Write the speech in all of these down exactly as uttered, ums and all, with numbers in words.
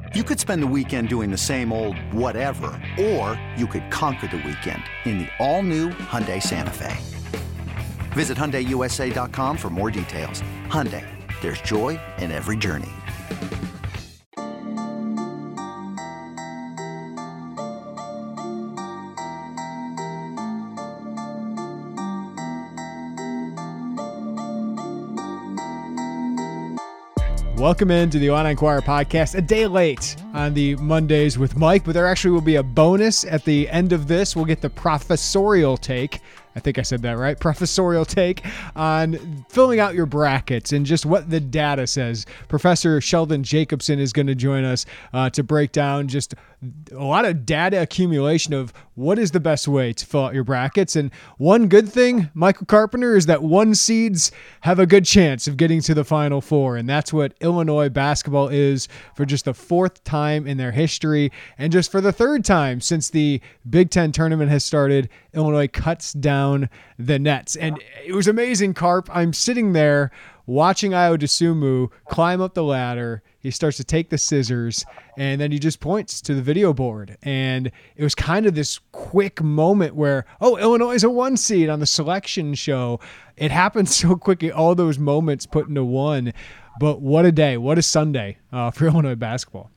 You could spend the weekend doing the same old whatever, or you could conquer the weekend in the all-new Hyundai Santa Fe. Visit Hyundai U S A dot com for more details. Hyundai, there's joy in every journey. Welcome into the Illini Inquirer podcast, a day late on the Mondays with Mike, but there actually will be a bonus at the end of this. We'll get the professorial take. I think I said that right. Professorial take on filling out your brackets and just what the data says. Professor Sheldon Jacobson is going to join us uh, to break down just a lot of data accumulation of what is the best way to fill out your brackets. And one good thing, Michael Carpenter, is that one seeds have a good chance of getting to the Final Four. And that's what Illinois basketball is for just the fourth time in their history. And just for the third time since the Big Ten tournament has started, Illinois cuts down the nets. And it was amazing, Carp. I'm sitting there watching Ayo Dosunmu climb up the ladder. He starts to take the scissors, and then he just points to the video board. And it was kind of this quick moment where, oh, Illinois is a one seed on the selection show. It happened so quickly, all those moments put into one. But what a day. What a Sunday uh, for Illinois basketball.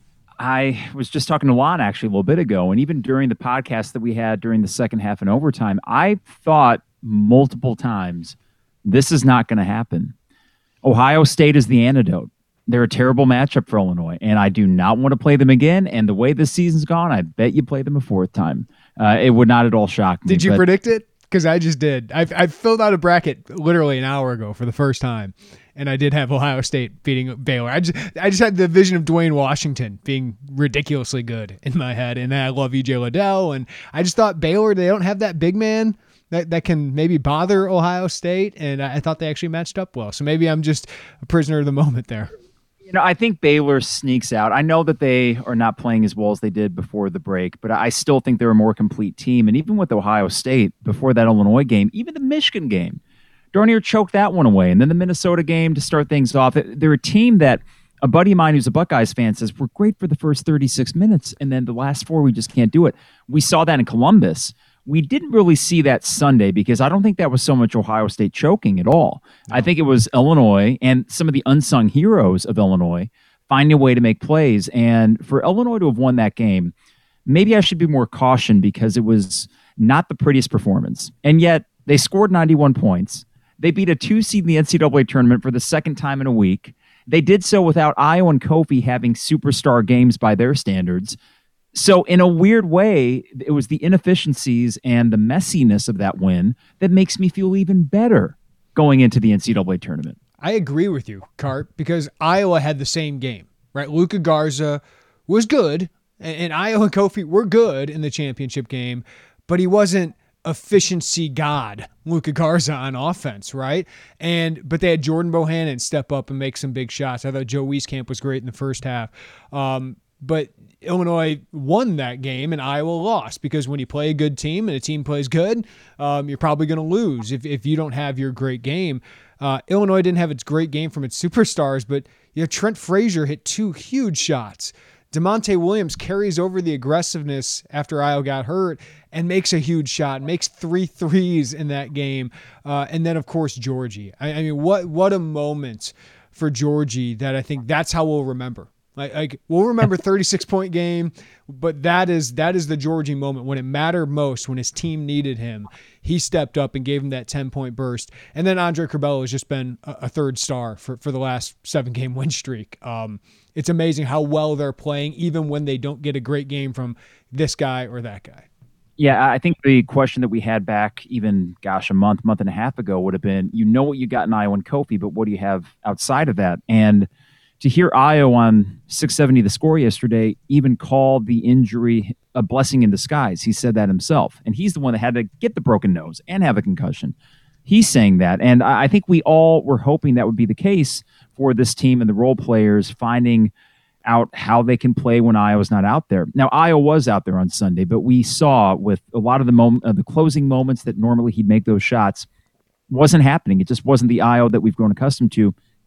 I was just talking to Lon actually a little bit ago, and even during the podcast that we had during the second half and overtime, I thought multiple times, this is not going to happen. Ohio State is the antidote. They're a terrible matchup for Illinois, and I do not want to play them again. And the way this season's gone, I bet you play them a fourth time. Uh, it would not at all shock me. Did you but- predict it? Because I just did. I've, I've filled out a bracket literally an hour ago for the first time, and I did have Ohio State beating Baylor. I just I just had the vision of Dwayne Washington being ridiculously good in my head, and I love E J Liddell, and I just thought Baylor, they don't have that big man that, that can maybe bother Ohio State, and I, I thought they actually matched up well. So maybe I'm just a prisoner of the moment there. You know, I think Baylor sneaks out. I know that they are not playing as well as they did before the break, but I still think they're a more complete team. And even with Ohio State, before that Illinois game, even the Michigan game, Darnier choked that one away. And then the Minnesota game to start things off. They're a team that a buddy of mine who's a Buckeyes fan says, we're great for the first thirty-six minutes, and then the last four, we just can't do it. We saw that in Columbus. We didn't really see that Sunday because I don't think that was so much Ohio State choking at all. No. I think it was Illinois and some of the unsung heroes of Illinois finding a way to make plays. And for Illinois to have won that game, maybe I should be more cautioned because it was not the prettiest performance. And yet they scored ninety-one points. They beat a two seed in the N C double A tournament for the second time in a week. They did so without Ayo and Kofi having superstar games by their standards. So in a weird way, it was the inefficiencies and the messiness of that win that makes me feel even better going into the N C double A tournament. I agree with you, Cart, because Iowa had the same game, right? Luka Garza was good, and Ayo and Kofi were good in the championship game, but he wasn't efficiency god Luka Garza on offense, right? And but they had Jordan Bohannon step up and make some big shots. I thought Joe Wieskamp was great in the first half. Um, but Illinois won that game and Iowa lost because when you play a good team and a team plays good, um, you're probably going to lose if, if you don't have your great game. Uh, Illinois didn't have its great game from its superstars, but you know Trent Frazier hit two huge shots. DeMonte Williams carries over the aggressiveness after Ayo got hurt and makes a huge shot, makes three threes in that game. Uh, and then, of course, Georgie. I, I mean, what what a moment for Georgie that I think that's how we'll remember. Like, like we'll remember thirty-six point game, but that is that is the Georgie moment when it mattered most, when his team needed him. He stepped up and gave him that ten-point burst. And then Andre Curbelo has just been a, a third star for, for the last seven-game win streak. Um, it's amazing how well they're playing, even when they don't get a great game from this guy or that guy. Yeah, I think the question that we had back even, gosh, a month, month and a half ago would have been, you know what you got in Ayo and Kofi, but what do you have outside of that? And to hear Ayo on six seventy The Score yesterday even call the injury a blessing in disguise. He said that himself. And he's the one that had to get the broken nose and have a concussion. He's saying that. And I think we all were hoping that would be the case for this team and the role players finding out how they can play when Ayo's not out there. Now, Ayo was out there on Sunday, but we saw with a lot of the moment, uh, the closing moments that normally he'd make those shots wasn't happening. It just wasn't the Ayo that we've grown accustomed to.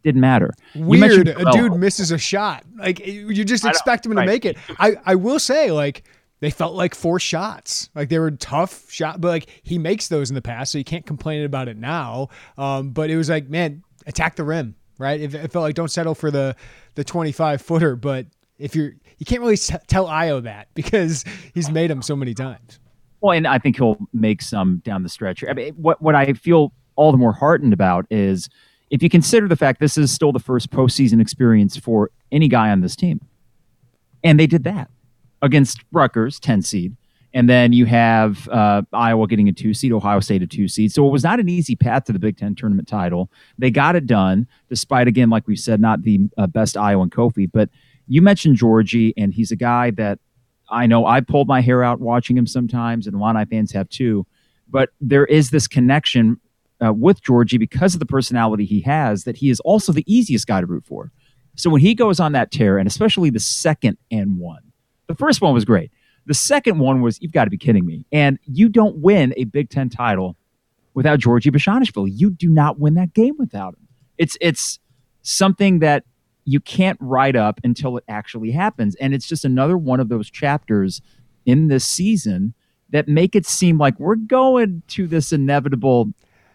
Didn't matter. Weird. A dude misses a shot. Like you just expect him to right. make it. I, I will say, like, they felt like forced shots. Like they were tough shot, but like he makes those in the past, so you can't complain about it now. Um, but it was like, man, attack the rim, right? It, it felt like don't settle for the the twenty-five footer, but if you're, you can't really t- tell Ayo that because he's made them so many times. Well, and I think he'll make some down the stretch. I mean, what what I feel all the more heartened about is if you consider the fact this is still the first postseason experience for any guy on this team, and they did that against Rutgers, ten seed, and then you have uh, Iowa getting a two seed, Ohio State a two seed. So it was not an easy path to the Big Ten tournament title. They got it done, despite, again, like we said, not the uh, best Iowa and Kofi. But you mentioned Giorgi, and he's a guy that I know I pulled my hair out watching him sometimes, and Illini fans have too. But there is this connection uh, with Giorgi because of the personality he has that he is also the easiest guy to root for. So when he goes on that tear, and especially the second and one, the first one was great. The second one was, you've got to be kidding me. And you don't win a Big Ten title without Giorgi Bezhanishvili. You do not win that game without him. It's it's something that you can't write up until it actually happens. And it's just another one of those chapters in this season that make it seem like we're going to this inevitable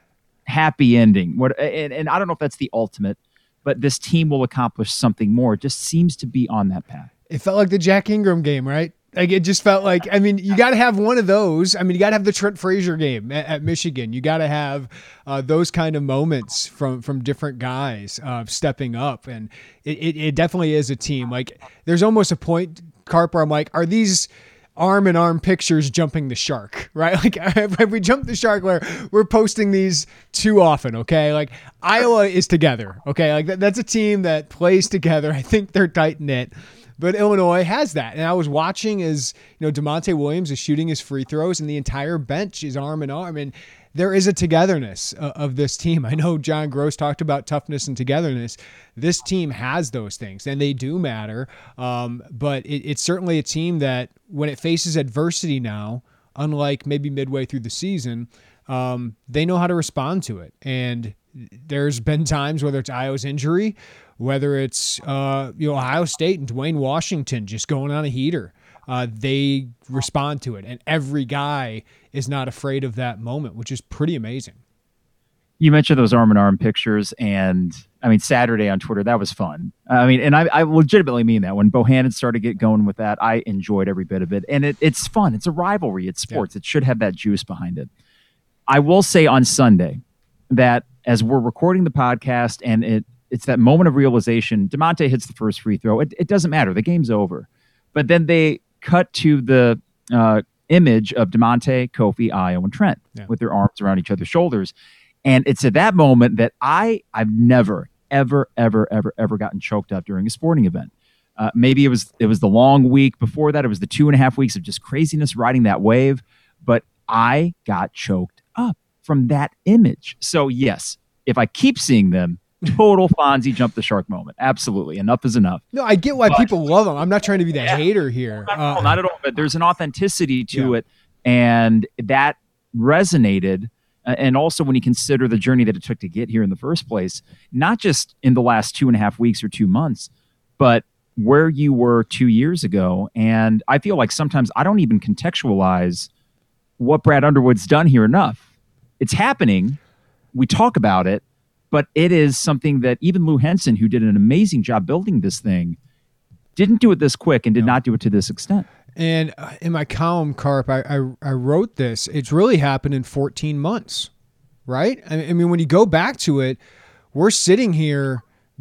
happy ending. What and, and I don't know if that's the ultimate, but this team will accomplish something more. It just seems to be on that path. It felt like the Jack Ingram game, right? Like it just felt like, I mean, you got to have one of those. I mean, you got to have the Trent Frazier game at, at Michigan. You got to have uh, those kind of moments from from different guys uh, stepping up. And it, it, it definitely is a team. Like there's almost a point, Carp, where I'm like, are these arm in arm pictures jumping the shark, right? Like if we jump the shark, where we're posting these too often, okay? Like Iowa is together, okay? Like that, that's a team that plays together. I think they're tight knit. But Illinois has that. And I was watching as, you know, DeMonte Williams is shooting his free throws and the entire bench is arm in arm. And there is a togetherness uh, of this team. I know John Gross talked about toughness and togetherness. This team has those things and they do matter. Um, but it, it's certainly a team that when it faces adversity now, unlike maybe midway through the season, um, they know how to respond to it. And there's been times, whether it's Iowa's injury, whether it's uh, you know Ohio State and Dwayne Washington just going on a heater, uh, they respond to it. And every guy is not afraid of that moment, which is pretty amazing. You mentioned those arm-in-arm pictures, and I mean, Saturday on Twitter, that was fun. I mean, and I, I legitimately mean that. When Bohannon started to get going with that, I enjoyed every bit of it. And it, it's fun. It's a rivalry. It's sports. Yeah. It should have that juice behind it. I will say on Sunday that as we're recording the podcast and it it's that moment of realization, DeMonte hits the first free throw. It, it doesn't matter. The game's over. But then they cut to the uh, image of DeMonte, Kofi, Ayo, and Trent yeah. with their arms around each other's shoulders. And it's at that moment that I, I've never, ever, ever, ever, ever gotten choked up during a sporting event. Uh, maybe it was it was the long week before that. It was the two and a half weeks of just craziness riding that wave. But I got choked up from that image. So, yes, if I keep seeing them, total Fonzie jump the shark moment. Absolutely. Enough is enough. No, I get why but, people love them. I'm not trying to be the yeah, hater here. Not, uh, not at all. But there's an authenticity to yeah. it. And that resonated. Uh, and also when you consider the journey that it took to get here in the first place, not just in the last two and a half weeks or two months, but where you were two years ago. And I feel like sometimes I don't even contextualize what Brad Underwood's done here enough. It's happening. We talk about it. But it is something that even Lou Henson, who did an amazing job building this thing, didn't do it this quick and did no. not do it to this extent. And in my column, Carp, I, I, I wrote this. It's really happened in fourteen months, right? I mean, when you go back to it, we're sitting here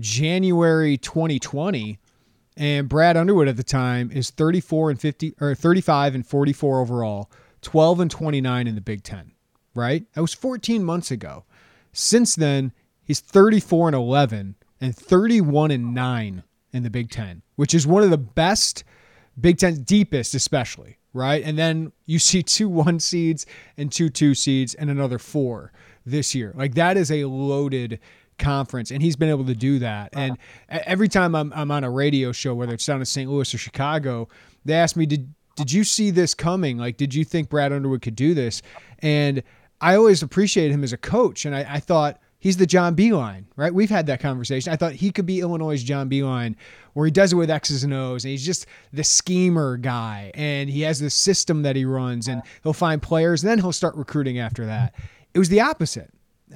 January twenty twenty, and Brad Underwood at the time is thirty-four and fifty or thirty-five and forty-four overall, twelve and twenty-nine in the Big Ten, right? That was fourteen months ago. Since then, he's thirty-four and eleven and thirty-one and nine in the Big Ten, which is one of the best Big Ten, deepest especially, right? And then you see two one seeds and two two seeds and another four this year. Like that is a loaded conference, and he's been able to do that. And every time I'm I'm on a radio show, whether it's down in Saint Louis or Chicago, they ask me, did did you see this coming? Like, did you think Brad Underwood could do this? And I always appreciated him as a coach, and I, I thought he's the John Beilein, right? We've had that conversation. I thought he could be Illinois' John Beilein, where he does it with X's and O's, and he's just the schemer guy, and he has this system that he runs, and he'll find players, and then he'll start recruiting after that. It was the opposite.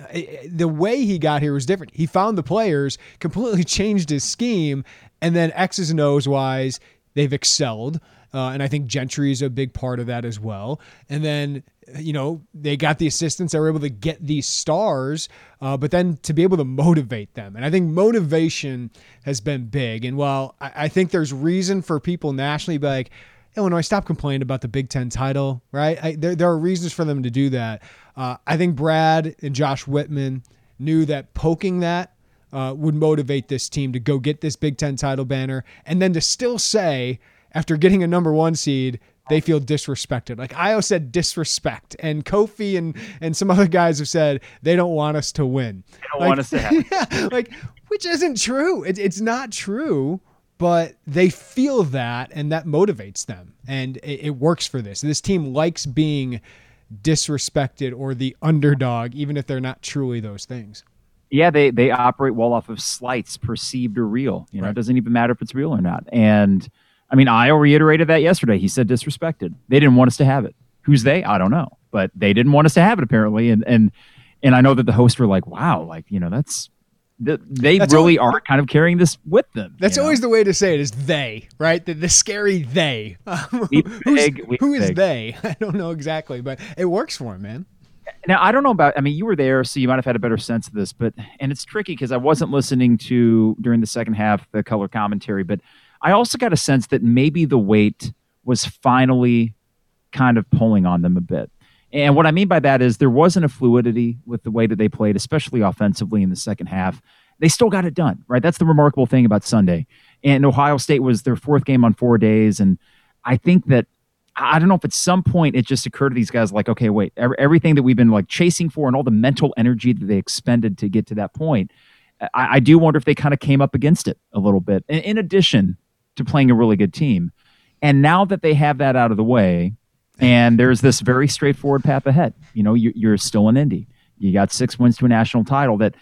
The way he got here was different. He found the players, completely changed his scheme, and then X's and O's wise, they've excelled. Uh, and I think Gentry is a big part of that as well. And then, you know, they got the assistants. They were able to get these stars, uh, but then to be able to motivate them. And I think motivation has been big. And while I, I think there's reason for people nationally to be like, Illinois, stop complaining about the Big Ten title, right? I, there, there are reasons for them to do that. Uh, I think Brad and Josh Whitman knew that poking that uh, would motivate this team to go get this Big Ten title banner, and then to still say, after getting a number one seed, they feel disrespected. Like Io said, disrespect. And Kofi and, and some other guys have said they don't want us to win. They don't like, want us to have yeah, like, which isn't true. It, it's not true, but they feel that, and that motivates them. And it, it works for this. This team likes being disrespected or the underdog, even if they're not truly those things. Yeah, they they operate well off of slights, perceived or real. You know, right. It doesn't even matter if it's real or not. And I mean, Io reiterated that yesterday. He said disrespected. They didn't want us to have it. Who's they? I don't know. But they didn't want us to have it, apparently. And and and I know that the hosts were like, wow, like, you know, that's they that's really always, are kind of carrying this with them. That's you know? always the way to say it is they, right? The, the scary they. We big, we who is big. they? I don't know exactly, but it works for him, man. Now, I don't know about, I mean, you were there, so you might have had a better sense of this, but, and it's tricky because I wasn't listening to, during the second half, the color commentary, but I also got a sense that maybe the weight was finally kind of pulling on them a bit. And what I mean by that is there wasn't a fluidity with the way that they played, especially offensively in the second half. They still got it done, right? That's the remarkable thing about Sunday. And Ohio State was their fourth game on four days. And I think that, I don't know if at some point it just occurred to these guys like, okay, wait, everything that we've been like chasing for and all the mental energy that they expended to get to that point, I, I do wonder if they kind of came up against it a little bit, in, in addition to playing a really good team. And now that they have that out of the way, and there's this very straightforward path ahead, you know, you, you're still in Indy. You got six wins to a national title that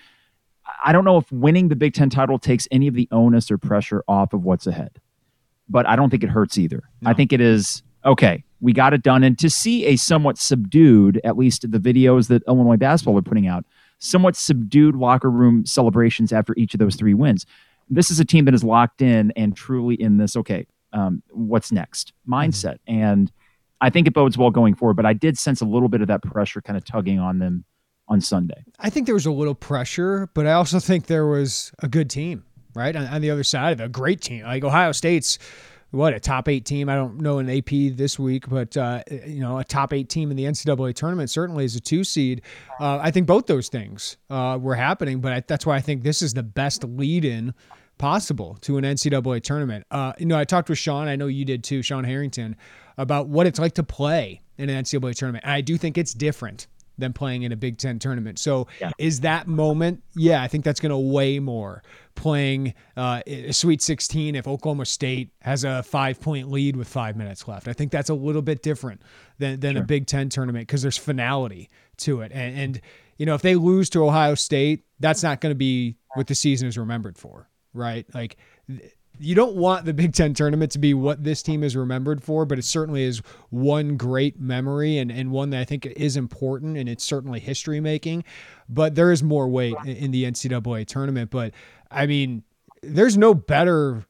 I don't know if winning the Big Ten title takes any of the onus or pressure off of what's ahead, but I don't think it hurts either. No. I think it is, okay, we got it done. And to see a somewhat subdued, at least the videos that Illinois basketball are putting out, somewhat subdued locker room celebrations after each of those three wins. This is a team that is locked in and truly in this, okay, um, what's next mindset. Mm-hmm. And I think it bodes well going forward, but I did sense a little bit of that pressure kind of tugging on them on Sunday. I think there was a little pressure, but I also think there was a good team, right? On, on the other side of it, a great team. Like Ohio State's, what, a top eight team? I don't know in A P this week, but, uh, you know, a top eight team in the N C double A tournament, certainly as a two seed. Uh, I think both those things uh, were happening, but I, that's why I think this is the best lead-in possible to an N C double A tournament. Uh, you know, I talked with Sean, I know you did too, Sean Harrington, about what it's like to play in an N C double A tournament. And I do think it's different than playing in a Big Ten tournament. So yeah. Is that moment? Yeah, I think that's going to weigh more. Playing uh, a Sweet sixteen if Oklahoma State has a five-point lead with five minutes left. I think that's a little bit different than, than sure. a Big Ten tournament because there's finality to it. And, and, you know, if they lose to Ohio State, that's not going to be what the season is remembered for, right? Like, you don't want the Big Ten tournament to be what this team is remembered for, but it certainly is one great memory and, and one that I think is important, and it's certainly history making. But there is more weight in, in the N C double A tournament. But, I mean, there's no better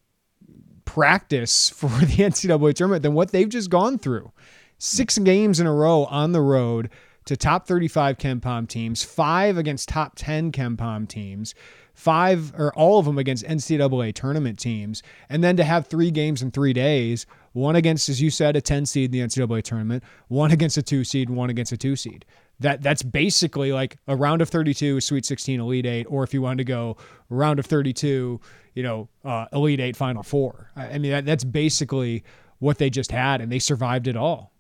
practice for the N C double A tournament than what they've just gone through. Six games in a row on the road to top thirty-five KenPom teams, five against top ten KenPom teams, five or all of them against N C double A tournament teams, and then to have three games in three days, one against, as you said, a ten seed in the N C double A tournament, one against a two seed, and one against a two seed. That that's basically like a round of thirty-two, Sweet sixteen, Elite Eight, or if you wanted to go round of thirty-two, you know, uh, Elite Eight, Final Four. I, I mean, that, that's basically what they just had, and they survived it all.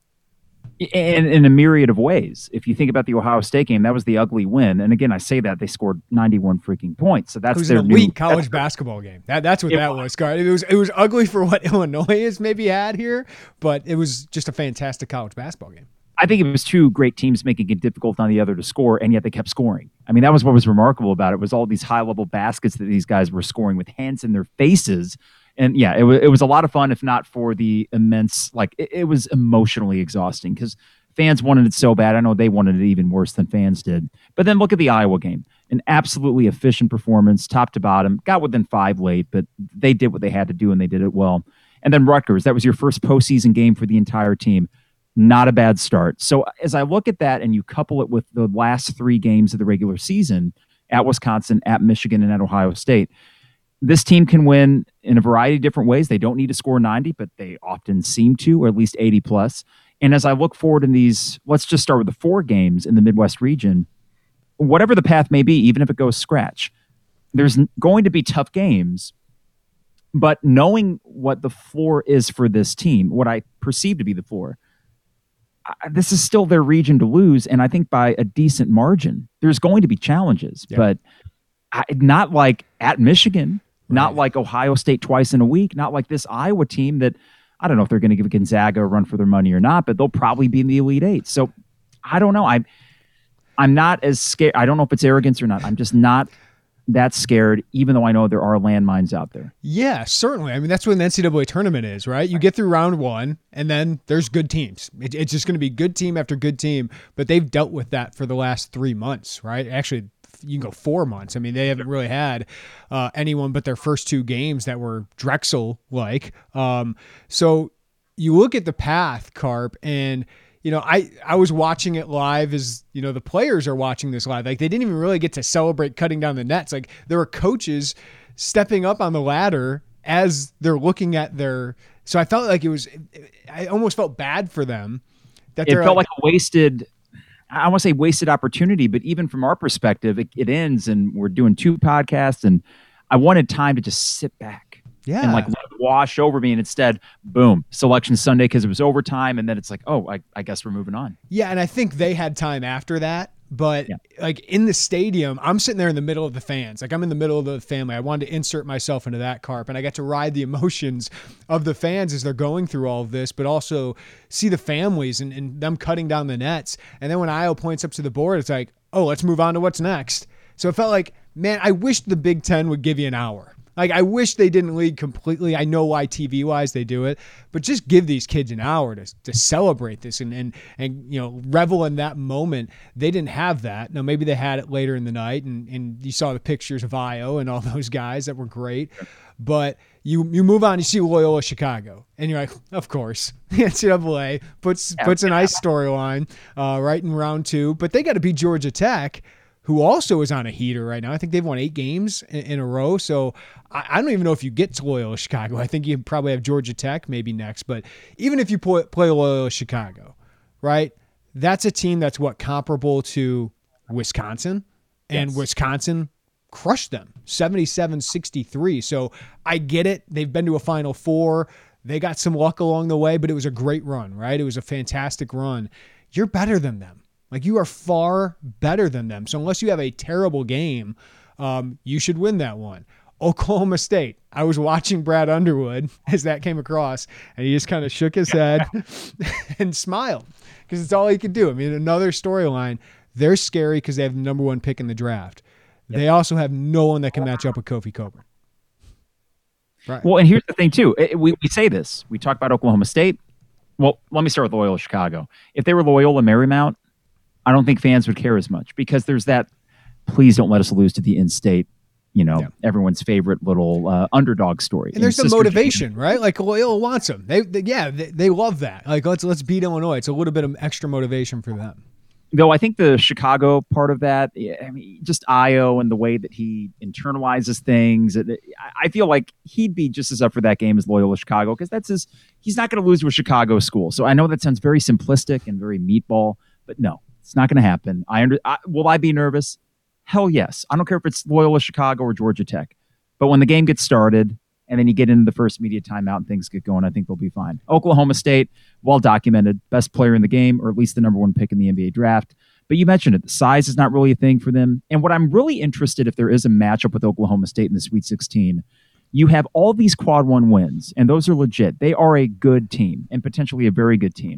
And in a myriad of ways. If you think about the Ohio State game, that was the ugly win. And again, I say that they scored ninety-one freaking points. So that's it was their an elite new, college basketball game. That that's what that was. was. It was it was ugly for what Illinois has maybe had here, but it was just a fantastic college basketball game. I think it was two great teams making it difficult on the other to score, and yet they kept scoring. I mean, that was what was remarkable about it, was all these high-level baskets that these guys were scoring with hands in their faces. And yeah, it, w- it was a lot of fun, if not for the immense, like, it, it was emotionally exhausting because fans wanted it so bad. I know they wanted it even worse than fans did. But then look at the Iowa game. An absolutely efficient performance, top to bottom. Got within five late, but they did what they had to do, and they did it well. And then Rutgers, that was your first postseason game for the entire team. Not a bad start. So as I look at that and you couple it with the last three games of the regular season at Wisconsin, at Michigan, and at Ohio State, this team can win in a variety of different ways. They don't need to score ninety, but they often seem to, or at least eighty plus. And as I look forward in these, let's just start with the four games in the Midwest region, whatever the path may be, even if it goes scratch, there's going to be tough games. But knowing what the floor is for this team, what I perceive to be the floor, I, this is still their region to lose. And I think by a decent margin, there's going to be challenges, yeah. but I, not like at Michigan, right. not like Ohio State twice in a week, not like this Iowa team that I don't know if they're going to give Gonzaga a run for their money or not, but they'll probably be in the Elite Eight. So I don't know. I'm, I'm not as scared. I don't know if it's arrogance or not. I'm just not that scared, even though I know there are landmines out there. Yeah, certainly. I mean, that's what an N C double A tournament is, right? You get through round one, and then there's good teams. It, it's just going to be good team after good team, but they've dealt with that for the last three months, right? Actually, you can go four months. I mean, they haven't really had uh, anyone but their first two games that were Drexel-like. Um, so you look at the path, Carp, and you know, I, I was watching it live as, you know, the players are watching this live. Like, they didn't even really get to celebrate cutting down the nets. Like, there were coaches stepping up on the ladder as they're looking at their – so I felt like it was – I almost felt bad for them. That It felt like, like a wasted – I want to say wasted opportunity, but even from our perspective, it, it ends and we're doing two podcasts, and I wanted time to just sit back. Yeah. And like wash over me, and instead, boom, selection Sunday because it was overtime, and then it's like, oh, I, I guess we're moving on. Yeah, and I think they had time after that, but yeah. like in the stadium, I'm sitting there in the middle of the fans. Like I'm in the middle of the family. I wanted to insert myself into that, Carp, and I got to ride the emotions of the fans as they're going through all of this, but also see the families and, and them cutting down the nets. And then when Iowa points up to the board, it's like, oh, let's move on to what's next. So it felt like, man, I wish the Big Ten would give you an hour. Like, I wish they didn't lead completely. I know why T V-wise they do it, but just give these kids an hour to to celebrate this and, and, and you know, revel in that moment. They didn't have that. Now, maybe they had it later in the night, and, and you saw the pictures of Io and all those guys that were great. But you you move on, you see Loyola Chicago, and you're like, of course, the N C double A puts, puts a nice storyline uh, right in round two, but they got to beat Georgia Tech, who also is on a heater right now. I think they've won eight games in, in a row. So I, I don't even know if you get to Loyola Chicago. I think you probably have Georgia Tech maybe next. But even if you play, play Loyola Chicago, right, that's a team that's what, comparable to Wisconsin? And yes. Wisconsin crushed them, seventy-seven sixty-three. So I get it. They've been to a Final Four. They got some luck along the way, but it was a great run, right? It was a fantastic run. You're better than them. Like, you are far better than them. So unless you have a terrible game, um, you should win that one. Oklahoma State. I was watching Brad Underwood as that came across, and he just kind of shook his head and smiled because it's all he could do. I mean, another storyline. They're scary because they have the number one pick in the draft. Yep. They also have no one that can match up with Kofi Cockburn. Right. Well, and here's the thing, too. We, we say this. We talk about Oklahoma State. Well, let me start with Loyola Chicago. If they were Loyola Marymount, I don't think fans would care as much because there's that, please don't let us lose to the in-state, you know, yeah. everyone's favorite little uh, underdog story. And there's the motivation, Junior. Right? Like Loyola wants them. They, they yeah, they, they love that. Like, let's let's beat Illinois. It's a little bit of extra motivation for them. Though I think the Chicago part of that, I mean, just Io and the way that he internalizes things, I feel like he'd be just as up for that game as Loyola Chicago because that's his. He's not going to lose to a Chicago school. So I know that sounds very simplistic and very meatball, but no. It's not going to happen. I, under, I Will I be nervous? Hell yes. I don't care if it's Loyola Chicago or Georgia Tech. But when the game gets started and then you get into the first media timeout and things get going, I think they'll be fine. Oklahoma State, well documented, best player in the game, or at least the number one pick in the N B A draft. But you mentioned it. The size is not really a thing for them. And what I'm really interested if there is a matchup with Oklahoma State in the Sweet sixteen, you have all these quad one wins, and those are legit. They are a good team and potentially a very good team.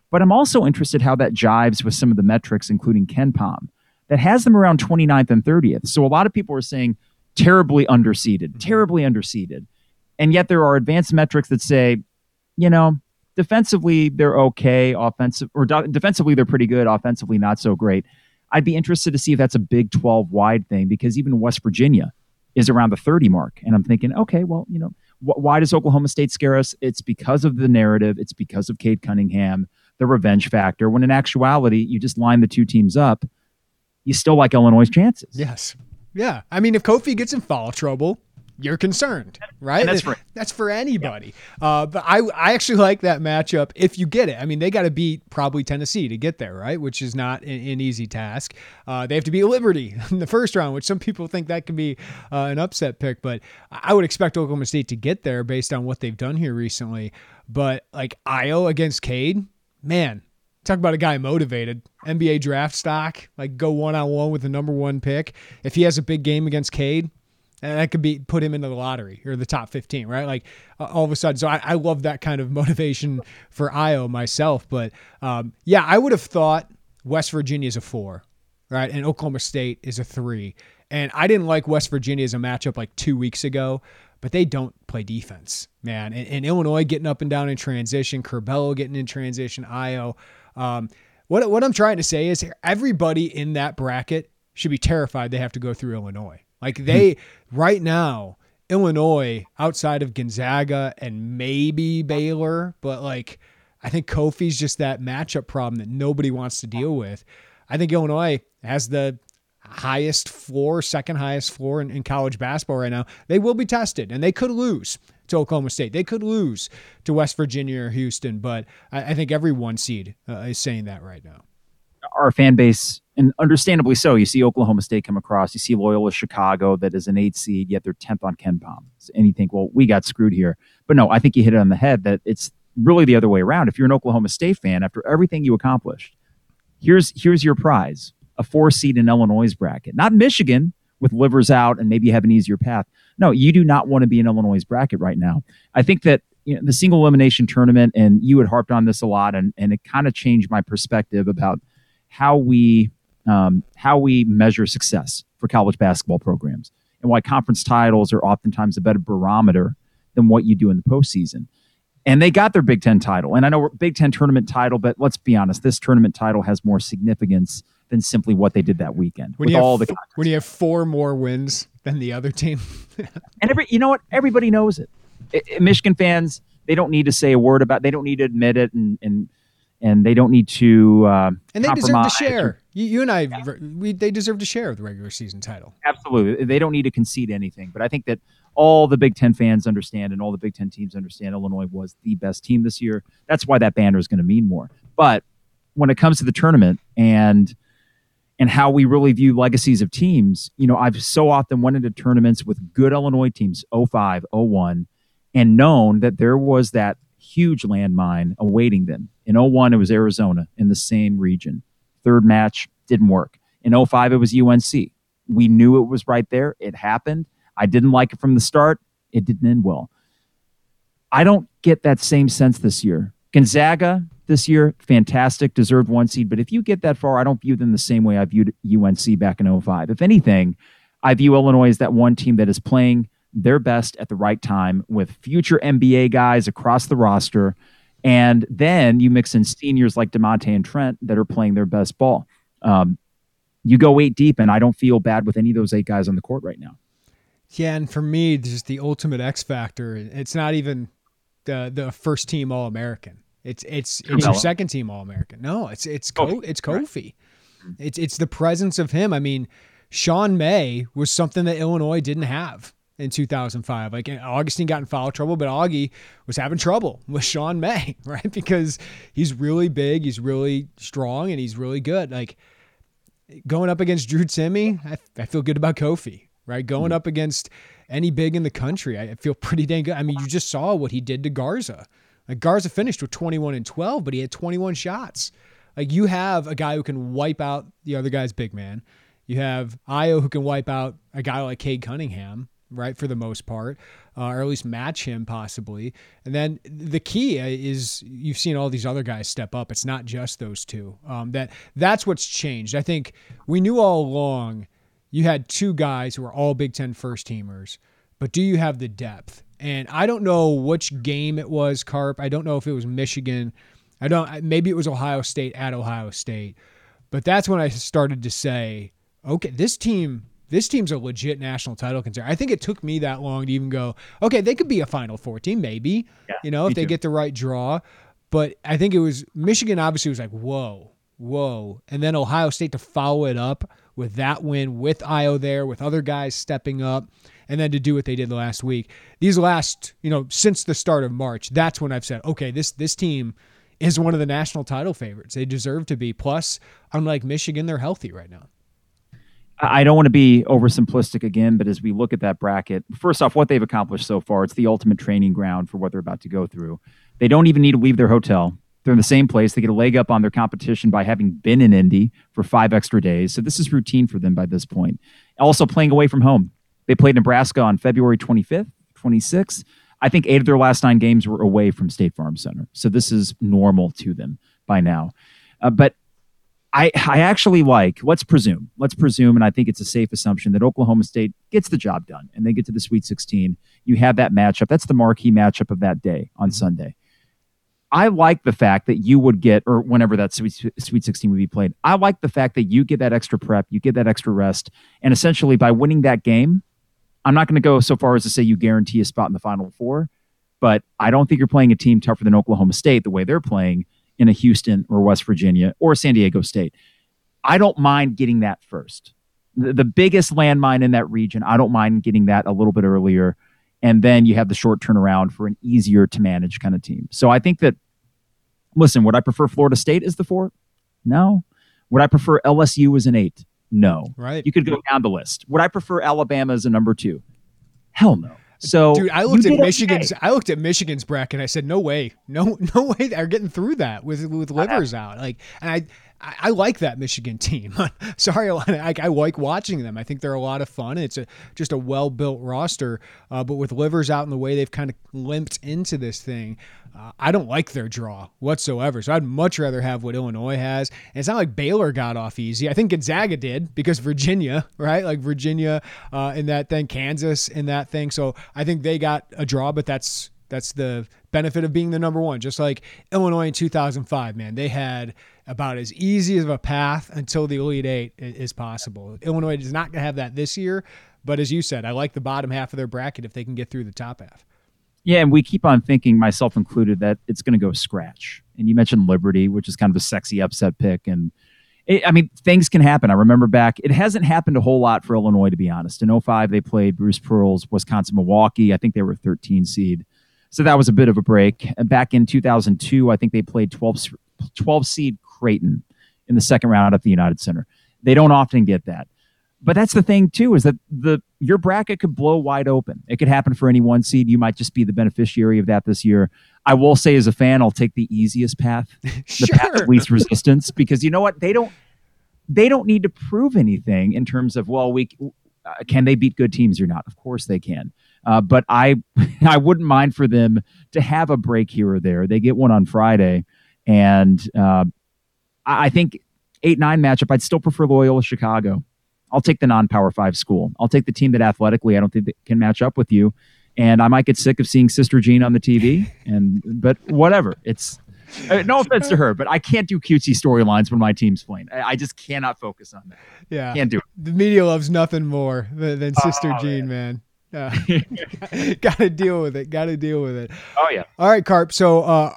But I'm also interested how that jives with some of the metrics, including KenPom, that has them around twenty-ninth and thirtieth. So a lot of people are saying terribly underseeded, terribly underseeded. And yet there are advanced metrics that say, you know, defensively, they're okay. Offensive or do- defensively, they're pretty good. Offensively, not so great. I'd be interested to see if that's a Big twelve wide thing, because even West Virginia is around the thirty mark. And I'm thinking, okay, well, you know, wh- why does Oklahoma State scare us? It's because of the narrative. It's because of Cade Cunningham, the revenge factor, when in actuality, you just line the two teams up. You still like Illinois' chances. Yes. Yeah. I mean, if Kofi gets in foul trouble, you're concerned, right? And that's for that's for anybody. Yeah. Uh, but I I actually like that matchup if you get it. I mean, they got to beat probably Tennessee to get there, right? Which is not an, an easy task. Uh, they have to beat Liberty in the first round, which some people think that could be uh, an upset pick. But I would expect Oklahoma State to get there based on what they've done here recently. But like Io against Cade, man, talk about a guy motivated. N B A draft stock, like go one-on-one with the number one pick. If he has a big game against Cade, and that could be put him into the lottery or the top fifteen, right? Like uh, all of a sudden. So I, I love that kind of motivation for Io myself. But um, yeah, I would have thought West Virginia is a four, right? And Oklahoma State is a three. And I didn't like West Virginia as a matchup like two weeks ago, but they don't play defense, man. And, and Illinois getting up and down in transition, Curbelo getting in transition, Io. Um, what, what I'm trying to say is everybody in that bracket should be terrified they have to go through Illinois. Like they, right now, Illinois, outside of Gonzaga and maybe Baylor, but like I think Kofi's just that matchup problem that nobody wants to deal with. I think Illinois has the highest floor, second highest floor in, in college basketball right now. They will be tested, and they could lose to Oklahoma State. They could lose to West Virginia or Houston, but I, I think every one seed uh, is saying that right now. Our fan base, and understandably so, you see Oklahoma State come across, you see Loyola Chicago that is an eight seed, yet they're tenth on KenPom. And you think, well, we got screwed here. But no, I think you hit it on the head that it's really the other way around. If you're an Oklahoma State fan, after everything you accomplished, here's here's your prize, a four seed in Illinois' bracket. Not Michigan with livers out and maybe you have an easier path. No, you do not want to be in Illinois' bracket right now. I think that you know, the single elimination tournament, and you had harped on this a lot, and, and it kind of changed my perspective about how we um, how we measure success for college basketball programs, and why conference titles are oftentimes a better barometer than what you do in the postseason. And they got their Big Ten title, and I know Big Ten tournament title, but let's be honest, this tournament title has more significance than simply what they did that weekend. When, with you, all have, the when you have four more wins than the other team. And every, you know what? Everybody knows it. It, it. Michigan fans, they don't need to say a word about. They don't need to admit it, and and and they don't need to. Uh, and they deserve to share. Or, you, you and I, we they deserve to share the regular season title. Absolutely, they don't need to concede anything. But I think that all the Big Ten fans understand, and all the Big Ten teams understand, Illinois was the best team this year. That's why that banner is going to mean more. But when it comes to the tournament and and how we really view legacies of teams, you know, I've so often went into tournaments with good Illinois teams, oh five, oh one, and known that there was that huge landmine awaiting them. In oh one, it was Arizona in the same region. Third match didn't work. In oh five, it was U N C. We knew it was right there. It happened. I didn't like it from the start. It didn't end well. I don't get that same sense this year. Gonzaga this year, fantastic, deserved one seed. But if you get that far, I don't view them the same way I viewed U N C back in oh five. If anything, I view Illinois as that one team that is playing their best at the right time with future N B A guys across the roster. And then you mix in seniors like DeMonte and Trent that are playing their best ball. Um, you go eight deep, and I don't feel bad with any of those eight guys on the court right now. Yeah, and for me, just the ultimate X factor. It's not even the the first team All American. It's it's it's your second team All American. No, it's it's Kofi. It's Kofi. It's it's the presence of him. I mean, Sean May was something that Illinois didn't have in two thousand five. Like Augustine got in foul trouble, but Augie was having trouble with Sean May, right? Because he's really big, he's really strong, and he's really good. Like going up against Drew Timme, I, I feel good about Kofi, right? Going up against any big in the country, I feel pretty dang good. I mean, you just saw what he did to Garza. Like Garza finished with twenty-one and twelve, but he had twenty-one shots. Like you have a guy who can wipe out the other guy's big man. You have Io who can wipe out a guy like Cade Cunningham. right, for the most part, uh, or at least match him possibly. And then the key is you've seen all these other guys step up. It's not just those two. Um, that that's what's changed. I think we knew all along you had two guys who were all Big Ten first teamers, but do you have the depth? And I don't know which game it was, Carp. I don't know if it was Michigan. I don't. Maybe it was Ohio State at Ohio State. But that's when I started to say, okay, this team, this team's a legit national title contender. I think it took me that long to even go, okay, they could be a Final Four team, maybe, yeah, you know, if they too. get the right draw. But I think it was Michigan obviously was like, whoa, whoa. And then Ohio State to follow it up with that win, with Io there, with other guys stepping up, and then to do what they did last week. These last, you know, since the start of March, that's when I've said, okay, this this team is one of the national title favorites. They deserve to be. Plus, unlike Michigan, they're healthy right now. I don't want to be oversimplistic again, but as we look at that bracket, first off, what they've accomplished so far, it's the ultimate training ground for what they're about to go through. They don't even need to leave their hotel. They're in the same place. They get a leg up on their competition by having been in Indy for five extra days. So this is routine for them by this point. Also playing away from home. They played Nebraska on February twenty-fifth, twenty-sixth. I think eight of their last nine games were away from State Farm Center. So this is normal to them by now. Uh, but I I actually like, let's presume, let's presume, and I think it's a safe assumption that Oklahoma State gets the job done and they get to the Sweet sixteen. You have that matchup. That's the marquee matchup of that day on Sunday. I like the fact that you would get, or whenever that Sweet, Sweet sixteen would be played, I like the fact that you get that extra prep, you get that extra rest, and essentially by winning that game, I'm not going to go so far as to say you guarantee a spot in the Final Four, but I don't think you're playing a team tougher than Oklahoma State the way they're playing in a Houston or West Virginia or San Diego State. I don't mind getting that first. The, the biggest landmine in that region, I don't mind getting that a little bit earlier, and then you have the short turnaround for an easier to manage kind of team. So I think that, listen, would I prefer Florida State as the four? No. Would I prefer L S U as an eight? No. Right. You could go down the list. Would I prefer Alabama as a number two? Hell no. So, dude, I looked at Michigan's. Okay. I looked at Michigan's bracket. And I said, no way, no, no way they're getting through that with with Livers out. Like, and I, I, I like that Michigan team. Sorry, I, I like watching them. I think they're a lot of fun. It's a just a well built roster. Uh, but with Livers out and the way they've kind of limped into this thing, uh, I don't like their draw whatsoever. So I'd much rather have what Illinois has. And it's not like Baylor got off easy. I think Gonzaga did because Virginia, right? Like Virginia uh, in that thing, Kansas in that thing. So I think they got a draw, but that's that's the benefit of being the number one. Just like Illinois in two thousand five, man, they had about as easy of a path until the Elite Eight is possible. Illinois is not going to have that this year, but as you said, I like the bottom half of their bracket if they can get through the top half. Yeah, and we keep on thinking, myself included, that it's going to go scratch. And you mentioned Liberty, which is kind of a sexy upset pick. And it, I mean, things can happen. I remember back, it hasn't happened a whole lot for Illinois, to be honest. In oh five, they played Bruce Pearl's Wisconsin-Milwaukee. I think they were thirteen seed. So that was a bit of a break. And back in two thousand two, I think they played twelve, twelve seed Creighton in the second round at the United Center. They don't often get that. But that's the thing, too, is that the your bracket could blow wide open. It could happen for any one seed. You might just be the beneficiary of that this year. I will say, as a fan, I'll take the easiest path, the sure. path of least resistance, because you know what? They don't they don't need to prove anything in terms of, well, we uh, can they beat good teams or not? Of course they can. Uh, but I I wouldn't mind for them to have a break here or there. They get one on Friday, and uh, I, I think eight nine matchup, I'd still prefer Loyola Chicago. I'll take the non-Power Five school. I'll take the team that athletically I don't think can match up with you. And I might get sick of seeing Sister Jean on the T V. And but whatever. It's uh, no offense to her, but I can't do cutesy storylines when my team's playing. I, I just cannot focus on that. Yeah, can't do it. The media loves nothing more than, than Sister oh, Jean, man. man. Uh, Got to deal with it. Got to deal with it. Oh yeah. All right, Carp. So uh,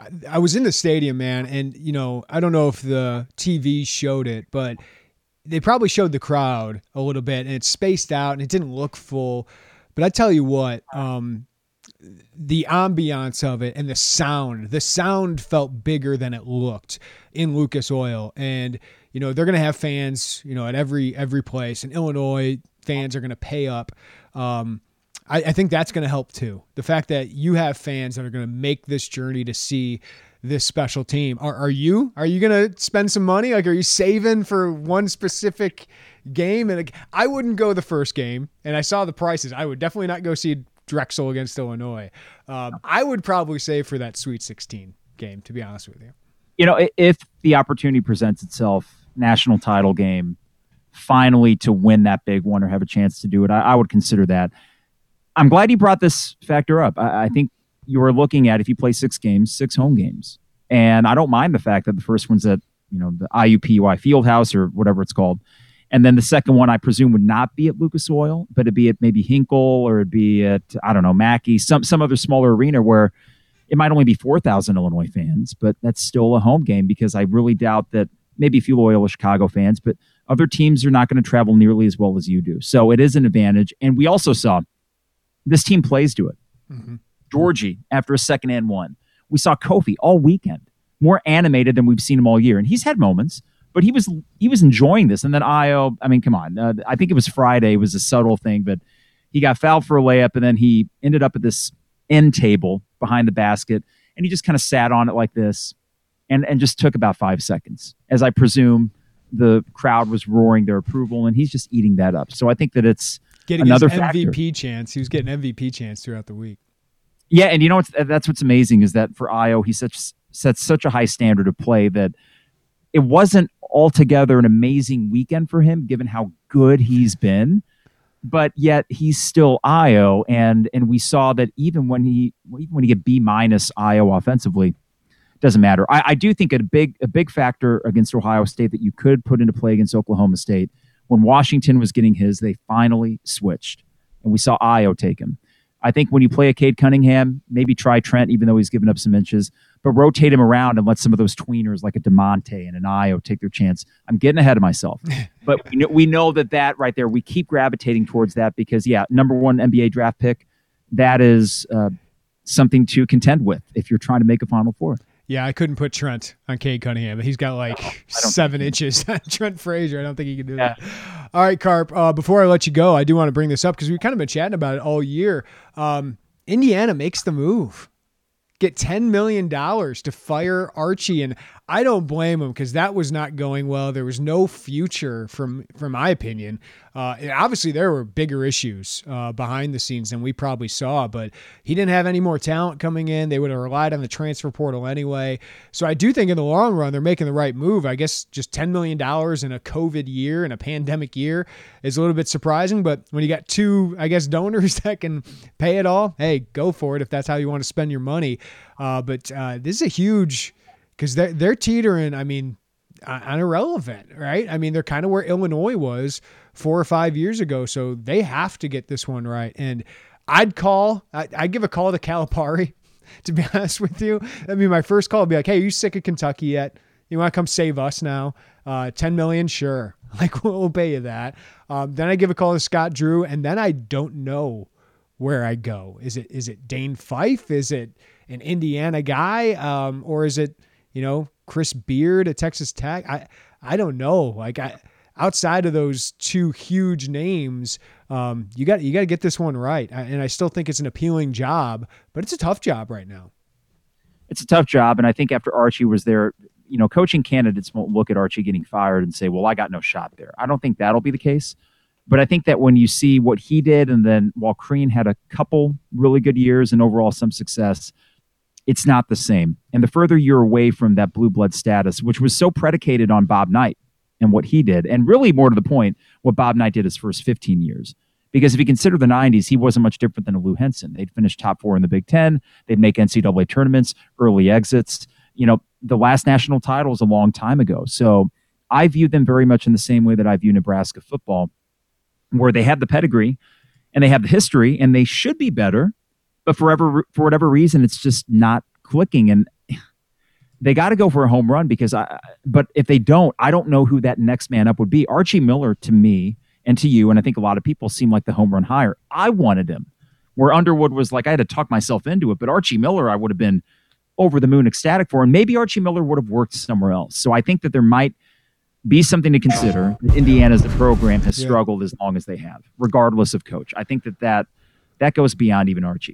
I was in the stadium, man, and you know I don't know if the T V showed it, but they probably showed the crowd a little bit, and it's spaced out, and it didn't look full. But I tell you what, um, the ambiance of it and the sound, the sound felt bigger than it looked in Lucas Oil. And, you know, they're going to have fans, you know, at every every place. And Illinois fans are going to pay up. Um, I, I think that's going to help, too. The fact that you have fans that are going to make this journey to see this special team. Are, are you? Are you going to spend some money? Like, are you saving for one specific game. And I wouldn't go the first game, and I saw the prices. I would definitely not go see Drexel against Illinois. Um, I would probably say for that Sweet sixteen game, to be honest with you. You know, if the opportunity presents itself, national title game, finally to win that big one or have a chance to do it, I, I would consider that. I'm glad you brought this factor up. I, I think you were looking at, if you play six games, six home games. And I don't mind the fact that the first one's at, you know, the I U P U I Fieldhouse or whatever it's called. And then the second one, I presume, would not be at Lucas Oil, but it'd be at maybe Hinkle, or it'd be at, I don't know, Mackey, some some other smaller arena where it might only be four thousand Illinois fans, but that's still a home game, because I really doubt that maybe a few Loyola Chicago fans, but other teams are not going to travel nearly as well as you do. So it is an advantage. And we also saw this team plays to it. Mm-hmm. Georgie, after a second and one. We saw Kofi all weekend, more animated than we've seen him all year. And he's had moments, but he was he was enjoying this. And then Ayo, I mean, come on. Uh, I think it was Friday. It was a subtle thing, but he got fouled for a layup, and then he ended up at this end table behind the basket, and he just kind of sat on it like this and, and just took about five seconds, as I presume the crowd was roaring their approval, and he's just eating that up. So I think that it's getting another his M V P factor. chance. He was getting M V P chance throughout the week. Yeah, and you know what's that's what's amazing is that for Ayo, he such sets such a high standard of play that it wasn't altogether an amazing weekend for him, given how good he's been. But yet he's still Ayo, and and we saw that even when he even when he get B minus Ayo offensively, doesn't matter. I, I do think a big a big factor against Ohio State that you could put into play against Oklahoma State, when Washington was getting his, they finally switched, and we saw Ayo take him. I think when you play a Cade Cunningham, maybe try Trent, even though he's given up some inches, but rotate him around and let some of those tweeners like a DeMonte and an Ayo take their chance. I'm getting ahead of myself. But we know, we know that that right there, we keep gravitating towards that because, yeah, number one N B A draft pick, that is uh, something to contend with if you're trying to make a Final Four. Yeah, I couldn't put Trent on Cade Cunningham. He's got like no, seven inches on Trent Frazier. I don't think he can do yeah. that. All right, Carp, uh, before I let you go, I do want to bring this up because we've kind of been chatting about it all year. Um, Indiana makes the move. Get ten million dollars to fire Archie, and I don't blame him because that was not going well. There was no future, from from my opinion. Uh, and obviously, there were bigger issues uh, behind the scenes than we probably saw, but he didn't have any more talent coming in. They would have relied on the transfer portal anyway. So I do think in the long run, they're making the right move. I guess just ten million dollars in a COVID year and a pandemic year is a little bit surprising, but when you got two, I guess, donors that can pay it all, hey, go for it if that's how you want to spend your money. Uh, but uh, this is a huge, because they're, they're teetering, I mean, on irrelevant, right? I mean, they're kind of where Illinois was four or five years ago, so they have to get this one right. And I'd call, I'd, I'd give a call to Calipari, to be honest with you. I mean, my first call would be like, hey, are you sick of Kentucky yet? You want to come save us now? Uh, ten million dollars, sure. Like, we'll pay you that. Um, then I give a call to Scott Drew, and then I don't know where I go. Is it is it Dane Fife? Is it an Indiana guy? Um, or is it, you know, Chris Beard at Texas Tech? I I don't know. Like, I outside of those two huge names, um, you got you got to get this one right. I, and I still think it's an appealing job, but it's a tough job right now. It's a tough job, and I think after Archie was there, you know, coaching candidates won't look at Archie getting fired and say, well, I got no shot there. I don't think that'll be the case. But I think that when you see what he did, and then while Crean had a couple really good years and overall some success, it's not the same. And the further you're away from that blue blood status, which was so predicated on Bob Knight and what he did, and really more to the point, what Bob Knight did his first fifteen years. Because if you consider the nineties, he wasn't much different than a Lou Henson. They'd finish top four in the Big Ten. They'd make N C double A tournaments, early exits. You know, the last national title was a long time ago. So I view them very much in the same way that I view Nebraska football, where they have the pedigree and they have the history and they should be better, but forever, for whatever reason, it's just not clicking. And they got to go for a home run because I, but if they don't, I don't know who that next man up would be. Archie Miller, to me and to you, and I think a lot of people, seem like the home run hire. I wanted him, where Underwood was like, I had to talk myself into it, but Archie Miller, I would have been over the moon ecstatic for, and maybe Archie Miller would have worked somewhere else. So I think that there might be something to consider. Indiana as the program has struggled yeah. as long as they have, regardless of coach. I think that that, that goes beyond even Archie.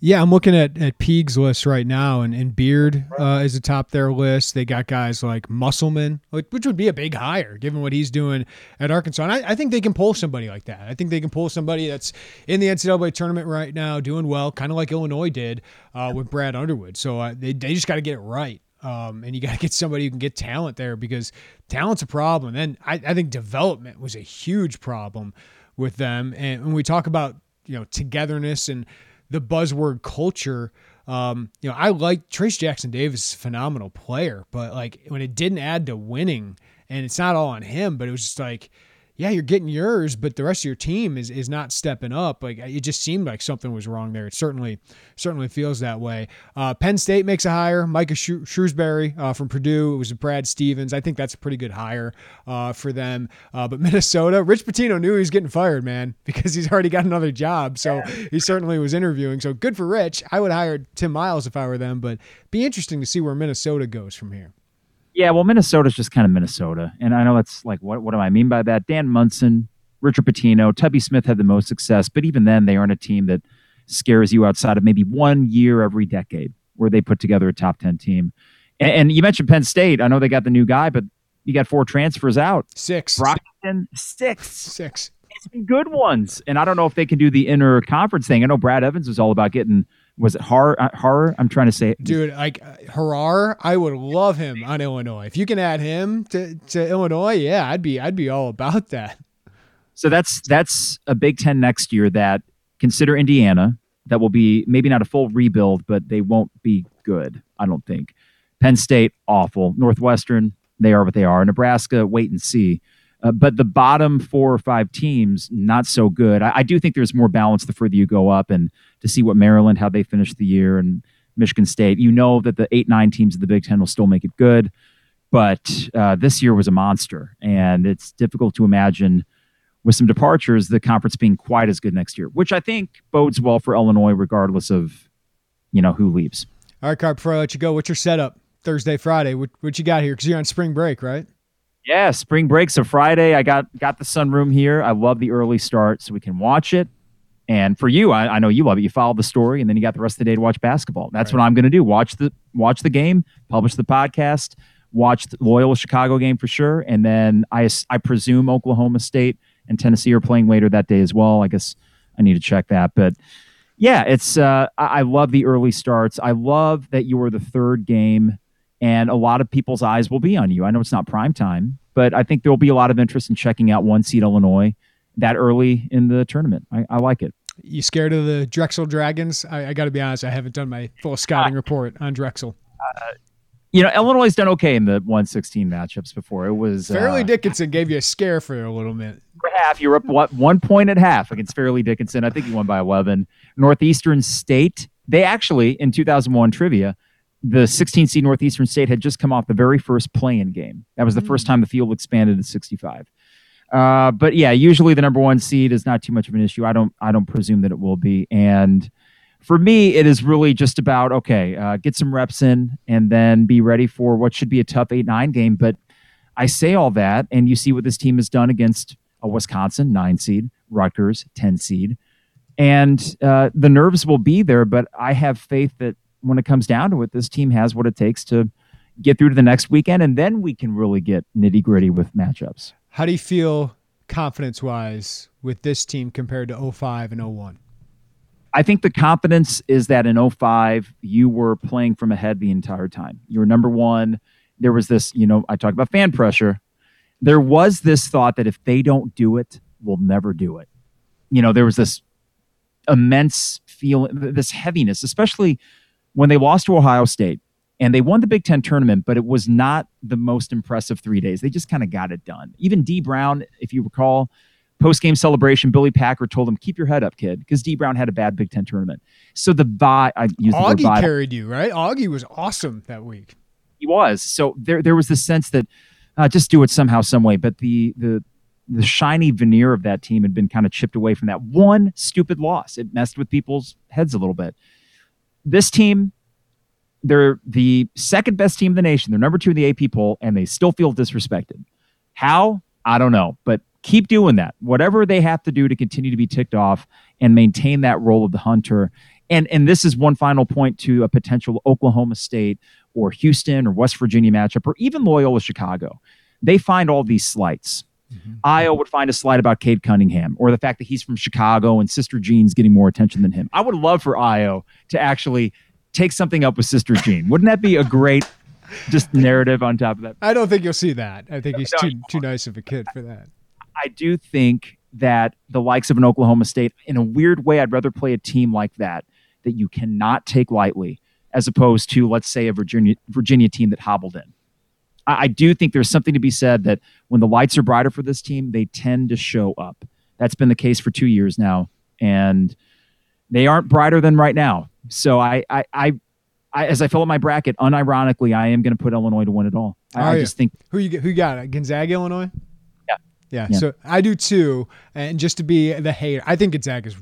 Yeah, I'm looking at, at Peag's list right now, and, and Beard uh, is atop their list. They got guys like Musselman, which which would be a big hire given what he's doing at Arkansas. And I, I think they can pull somebody like that. I think they can pull somebody that's in the N C double A tournament right now, doing well, kind of like Illinois did uh, with Brad Underwood. So uh, they, they just got to get it right. Um, and you got to get somebody who can get talent there, because talent's a problem. And I, I think development was a huge problem with them. And when we talk about, you know, togetherness and the buzzword culture, um, you know, I like Trace Jackson Davis is a phenomenal player, but like when it didn't add to winning, and it's not all on him, but it was just like, yeah, you're getting yours, but the rest of your team is is not stepping up. Like it just seemed like something was wrong there. It certainly certainly feels that way. Uh, Penn State makes a hire, Micah Shrew- Shrewsbury uh, from Purdue. It was Brad Stevens. I think that's a pretty good hire uh, for them. Uh, but Minnesota, Rich Pitino knew he was getting fired, man, because he's already got another job. So he certainly was interviewing. So good for Rich. I would hire Tim Miles if I were them, but be interesting to see where Minnesota goes from here. Yeah, well, Minnesota's just kind of Minnesota. And I know that's like, what, what do I mean by that? Dan Munson, Richard Pitino, Tubby Smith had the most success, but even then they aren't a team that scares you outside of maybe one year every decade where they put together a top ten team. And, and you mentioned Penn State. I know they got the new guy, but you got four transfers out. Six. Brockton, six. Six. It's been good ones. And I don't know if they can do the inner conference thing. I know Brad Evans was all about getting, was it Har? Har? I'm trying to say it. Dude, like Harar, I would love him on Illinois. If you can add him to, to Illinois, yeah, I'd be I'd be all about that. So that's that's a Big Ten next year that, consider Indiana, that will be maybe not a full rebuild, but they won't be good, I don't think. Penn State, awful. Northwestern, they are what they are. Nebraska, wait and see. Uh, but the bottom four or five teams, not so good. I, I do think there's more balance the further you go up, and to see what Maryland, how they finished the year, and Michigan State. You know that the eight, nine teams of the Big Ten will still make it good. But uh, this year was a monster, and it's difficult to imagine with some departures the conference being quite as good next year, which I think bodes well for Illinois regardless of, you know, who leaves. All right, Carp, before I let you go, what's your setup Thursday, Friday? What, what you got here? Because you're on spring break, right? Yeah, spring break's a Friday. I got got the sunroom here. I love the early start so we can watch it. And for you, I, I know you love it. You follow the story, and then you got the rest of the day to watch basketball. That's right. What I'm going to do. Watch the watch the game, publish the podcast, watch the Loyola Chicago game for sure, and then I I presume Oklahoma State and Tennessee are playing later that day as well. I guess I need to check that. But yeah, it's uh, I, I love the early starts. I love that you are the third game, and a lot of people's eyes will be on you. I know it's not prime time, but I think there will be a lot of interest in checking out one seed Illinois that early in the tournament. I, I like it. You scared of the Drexel Dragons? I, I got to be honest, I haven't done my full scouting uh, report on Drexel. Uh, you know, Illinois has done okay in the one sixteen matchups before. It was Fairleigh uh, Dickinson gave you a scare for a little bit. For half, you're up what one point at half against Fairleigh Dickinson. I think you won by eleven. Northeastern State, they actually in two thousand one trivia, the sixteen seed Northeastern State had just come off the very first play-in game. That was the mm. first time the field expanded to sixty-five. Uh, but yeah, usually the number one seed is not too much of an issue. I don't, I don't presume that it will be. And for me, it is really just about, okay, uh, get some reps in and then be ready for what should be a tough eight nine game. But I say all that, and you see what this team has done against a Wisconsin nine seed, Rutgers ten seed, and uh, the nerves will be there. But I have faith that when it comes down to it, this team has what it takes to get through to the next weekend, and then we can really get nitty gritty with matchups. How do you feel confidence-wise with this team compared to oh five and oh one? I think the confidence is that in oh five, you were playing from ahead the entire time. You were number one. There was this, you know, I talk about fan pressure. There was this thought that if they don't do it, we'll never do it. You know, there was this immense feeling, this heaviness, especially when they lost to Ohio State. And they won the Big Ten tournament, but it was not the most impressive three days. They just kind of got it done. Even D. Brown, if you recall, post-game celebration, Billy Packer told him, keep your head up, kid, because D. Brown had a bad Big Ten tournament. So the vibe, I used the word Augie vibe. carried you, right? Augie was awesome that week. He was. So there there was this sense that uh, just do it somehow, some way. But the the the shiny veneer of that team had been kind of chipped away from that one stupid loss. It messed with people's heads a little bit. This team, they're the second best team in the nation. They're number two in the A P poll, and they still feel disrespected. How? I don't know. But keep doing that. Whatever they have to do to continue to be ticked off and maintain that role of the hunter. And and this is one final point to a potential Oklahoma State or Houston or West Virginia matchup, or even Loyola Chicago. They find all these slights. Mm-hmm. Iowa would find a slight about Cade Cunningham, or the fact that he's from Chicago and Sister Jean's getting more attention than him. I would love for Iowa to actually take something up with Sister Jean. Wouldn't that be a great just narrative on top of that? I don't think you'll see that. I think he's no, too too nice of a kid for that. I do think that the likes of an Oklahoma State, in a weird way, I'd rather play a team like that that you cannot take lightly, as opposed to, let's say, a Virginia Virginia team that hobbled in. I, I do think there's something to be said that when the lights are brighter for this team, they tend to show up. That's been the case for two years now, and they aren't brighter than right now. So I, I, I, I as I fill up my bracket, unironically, I am going to put Illinois to win it all. I, I just think who you who you got? Gonzaga, Illinois. Yeah. yeah, yeah. So I do too, and just to be the hater, I think Gonzaga's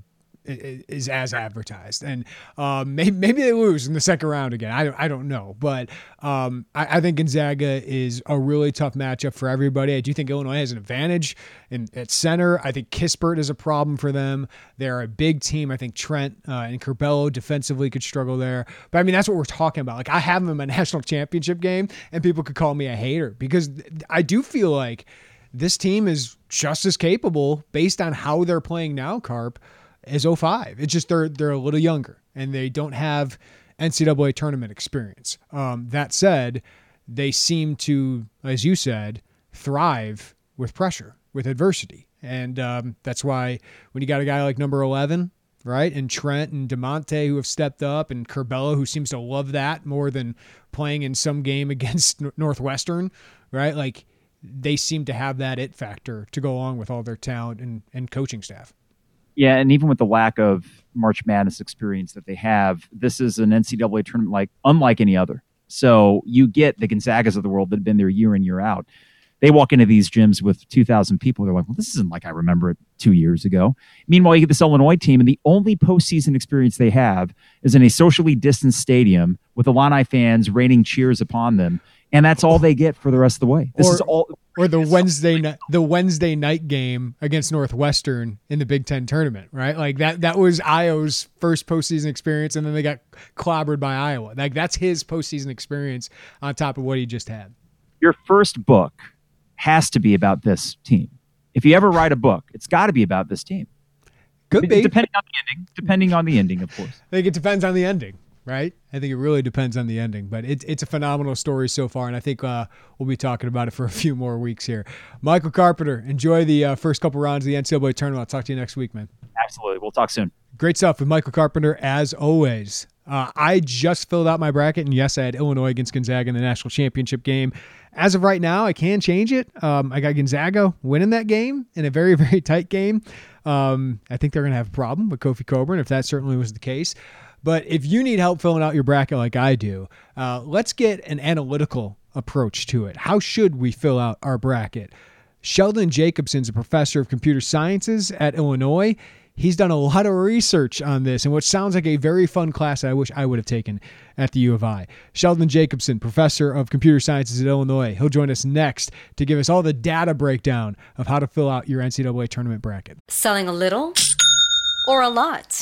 is as advertised, and um, maybe, maybe they lose in the second round again. I don't, I don't know, but um, I, I think Gonzaga is a really tough matchup for everybody. I do think Illinois has an advantage in at center. I think Kispert is a problem for them. They're a big team. I think Trent uh, and Curbelo defensively could struggle there, but I mean that's what we're talking about. Like I have them in my national championship game, and people could call me a hater because I do feel like this team is just as capable based on how they're playing now, Carp, as oh five. It's just they're they're a little younger and they don't have N C double A tournament experience. Um, that said, they seem to, as you said, thrive with pressure, with adversity. And um, that's why when you got a guy like number eleven, right, and Trent and DeMonte who have stepped up, and Curbelo who seems to love that more than playing in some game against Northwestern, right? Like they seem to have that it factor to go along with all their talent and, and coaching staff. Yeah, and even with the lack of March Madness experience that they have, this is an N C double A tournament like unlike any other. So you get the Gonzagas of the world that have been there year in, year out. They walk into these gyms with two thousand people. They're like, well, this isn't like I remember it two years ago. Meanwhile, you get this Illinois team, and the only postseason experience they have is in a socially distanced stadium with Illini fans raining cheers upon them. And that's all they get for the rest of the way. This or, is all, or the Wednesday night, the Wednesday night game against Northwestern in the Big Ten tournament, right? Like that, that was Iowa's first postseason experience, and then they got clobbered by Iowa. Like that's his postseason experience on top of what he just had. Your first book has to be about this team. If you ever write a book, it's got to be about this team. Could be, depending on the ending. Depending on the ending, of course. I think it depends on the ending. Right? I think it really depends on the ending, but it, it's a phenomenal story so far, and I think uh, we'll be talking about it for a few more weeks here. Michael Carpenter, enjoy the uh, first couple rounds of the N C double A tournament. I'll talk to you next week, man. Absolutely. We'll talk soon. Great stuff with Michael Carpenter, as always. Uh, I just filled out my bracket, and yes, I had Illinois against Gonzaga in the national championship game. As of right now, I can change it. Um, I got Gonzaga winning that game in a very, very tight game. Um, I think they're going to have a problem with Kofi Cockburn, if that certainly was the case. But if you need help filling out your bracket like I do, uh, let's get an analytical approach to it. How should we fill out our bracket? Sheldon Jacobson's a professor of computer sciences at Illinois. He's done a lot of research on this, and what sounds like a very fun class I wish I would have taken at the U of I. Sheldon Jacobson, professor of computer sciences at Illinois. He'll join us next to give us all the data breakdown of how to fill out your N C double A tournament bracket. Selling a little or a lot?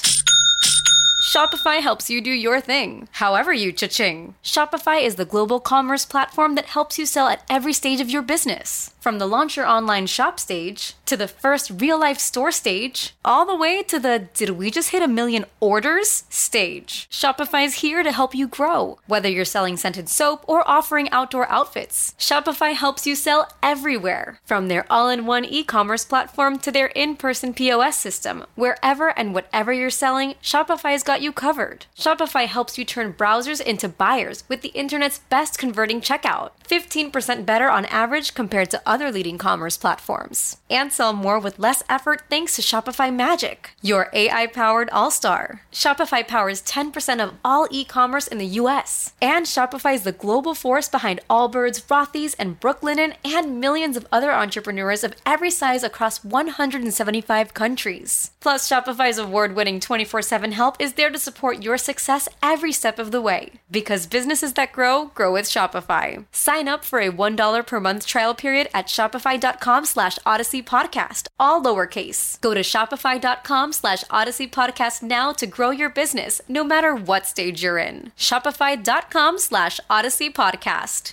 Shopify helps you do your thing, however you cha-ching. Shopify is the global commerce platform that helps you sell at every stage of your business. From the launch your online shop stage, to the first real-life store stage, all the way to the did we just hit a million orders stage. Shopify's here to help you grow. Whether you're selling scented soap or offering outdoor outfits, Shopify helps you sell everywhere. From their all-in-one e-commerce platform to their in-person P O S system, wherever and whatever you're selling, Shopify's got you covered. Shopify helps you turn browsers into buyers with the internet's best converting checkout. fifteen percent better on average compared to other leading commerce platforms. And sell more with less effort thanks to Shopify Magic, your A I-powered all-star. Shopify powers ten percent of all e-commerce in the U S. And Shopify is the global force behind Allbirds, Rothy's, and Brooklinen, and millions of other entrepreneurs of every size across one hundred seventy-five countries. Plus, Shopify's award-winning twenty-four seven help is there to support your success every step of the way. Because businesses that grow, grow with Shopify. Sign up for a one dollar per month trial period at at shopify.com slash Odyssey Podcast, all lowercase. Go to shopify.com slash Odyssey Podcast now to grow your business, no matter what stage you're in. Shopify.com slash Odyssey Podcast.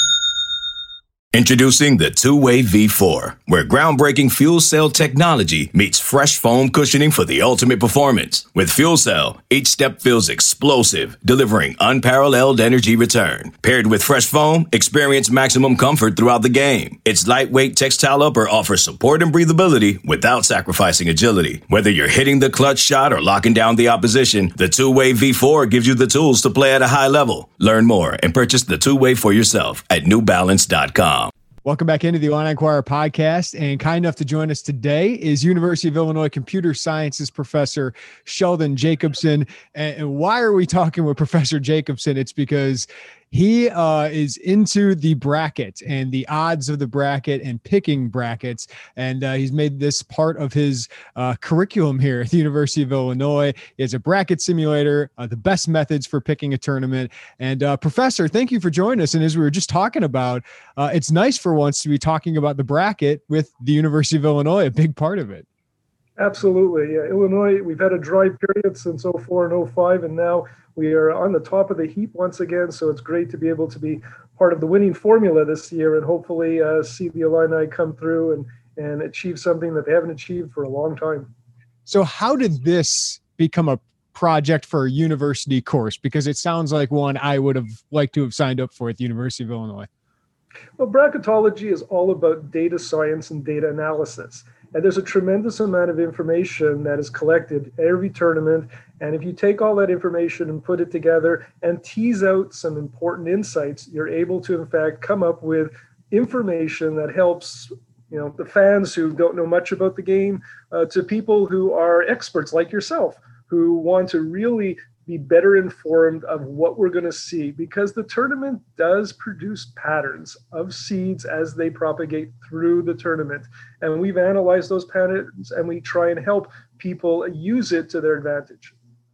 Introducing the two-way V four, where groundbreaking fuel cell technology meets fresh foam cushioning for the ultimate performance. With Fuel Cell, each step feels explosive, delivering unparalleled energy return. Paired with fresh foam, experience maximum comfort throughout the game. Its lightweight textile upper offers support and breathability without sacrificing agility. Whether you're hitting the clutch shot or locking down the opposition, the two-way V four gives you the tools to play at a high level. Learn more and purchase the two-way for yourself at new balance dot com. Welcome back into the Illini Inquirer podcast, and kind enough to join us today is University of Illinois computer sciences professor Sheldon Jacobson. And why are we talking with Professor Jacobson? It's because he uh, is into the bracket and the odds of the bracket and picking brackets. And uh, he's made this part of his uh, curriculum here at the University of Illinois. He has a bracket simulator, uh, the best methods for picking a tournament. And uh, Professor, thank you for joining us. And as we were just talking about, uh, it's nice for once to be talking about the bracket with the University of Illinois, a big part of it. Absolutely. Yeah. Illinois, we've had a dry period since oh four and oh five, and now we are on the top of the heap once again. So it's great to be able to be part of the winning formula this year and hopefully uh, see the Illini come through and, and achieve something that they haven't achieved for a long time. So how did this become a project for a university course? Because it sounds like one I would have liked to have signed up for at the University of Illinois. Well, bracketology is all about data science and data analysis. And there's a tremendous amount of information that is collected every tournament. And if you take all that information and put it together and tease out some important insights, you're able to, in fact, come up with information that helps, you know, the fans who don't know much about the game uh, to people who are experts like yourself, who want to really be better informed of what we're going to see, because the tournament does produce patterns of seeds as they propagate through the tournament. And we've analyzed those patterns and we try and help people use it to their advantage.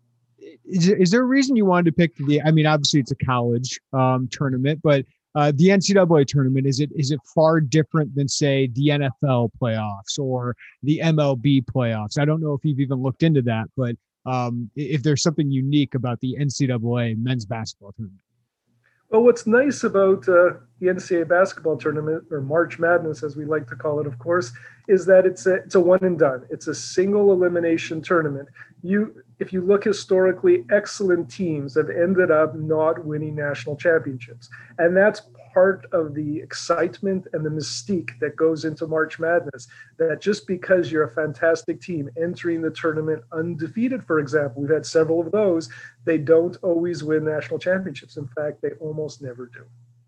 Is, is there a reason you wanted to pick the, I mean, obviously it's a college um, tournament, but uh, the N C double A tournament, is it is it far different than, say, the N F L playoffs or the M L B playoffs? I don't know if you've even looked into that, but Um, if there's something unique about the N C double A men's basketball tournament. Well, what's nice about uh, the N C double A basketball tournament, or March Madness, as we like to call it, of course, is that it's a, it's a one and done. It's a single elimination tournament. You, if you look historically, excellent teams have ended up not winning national championships. And that's part of the excitement and the mystique that goes into March Madness, that just because you're a fantastic team entering the tournament undefeated, for example, we've had several of those, they don't always win national championships. In fact, they almost never do.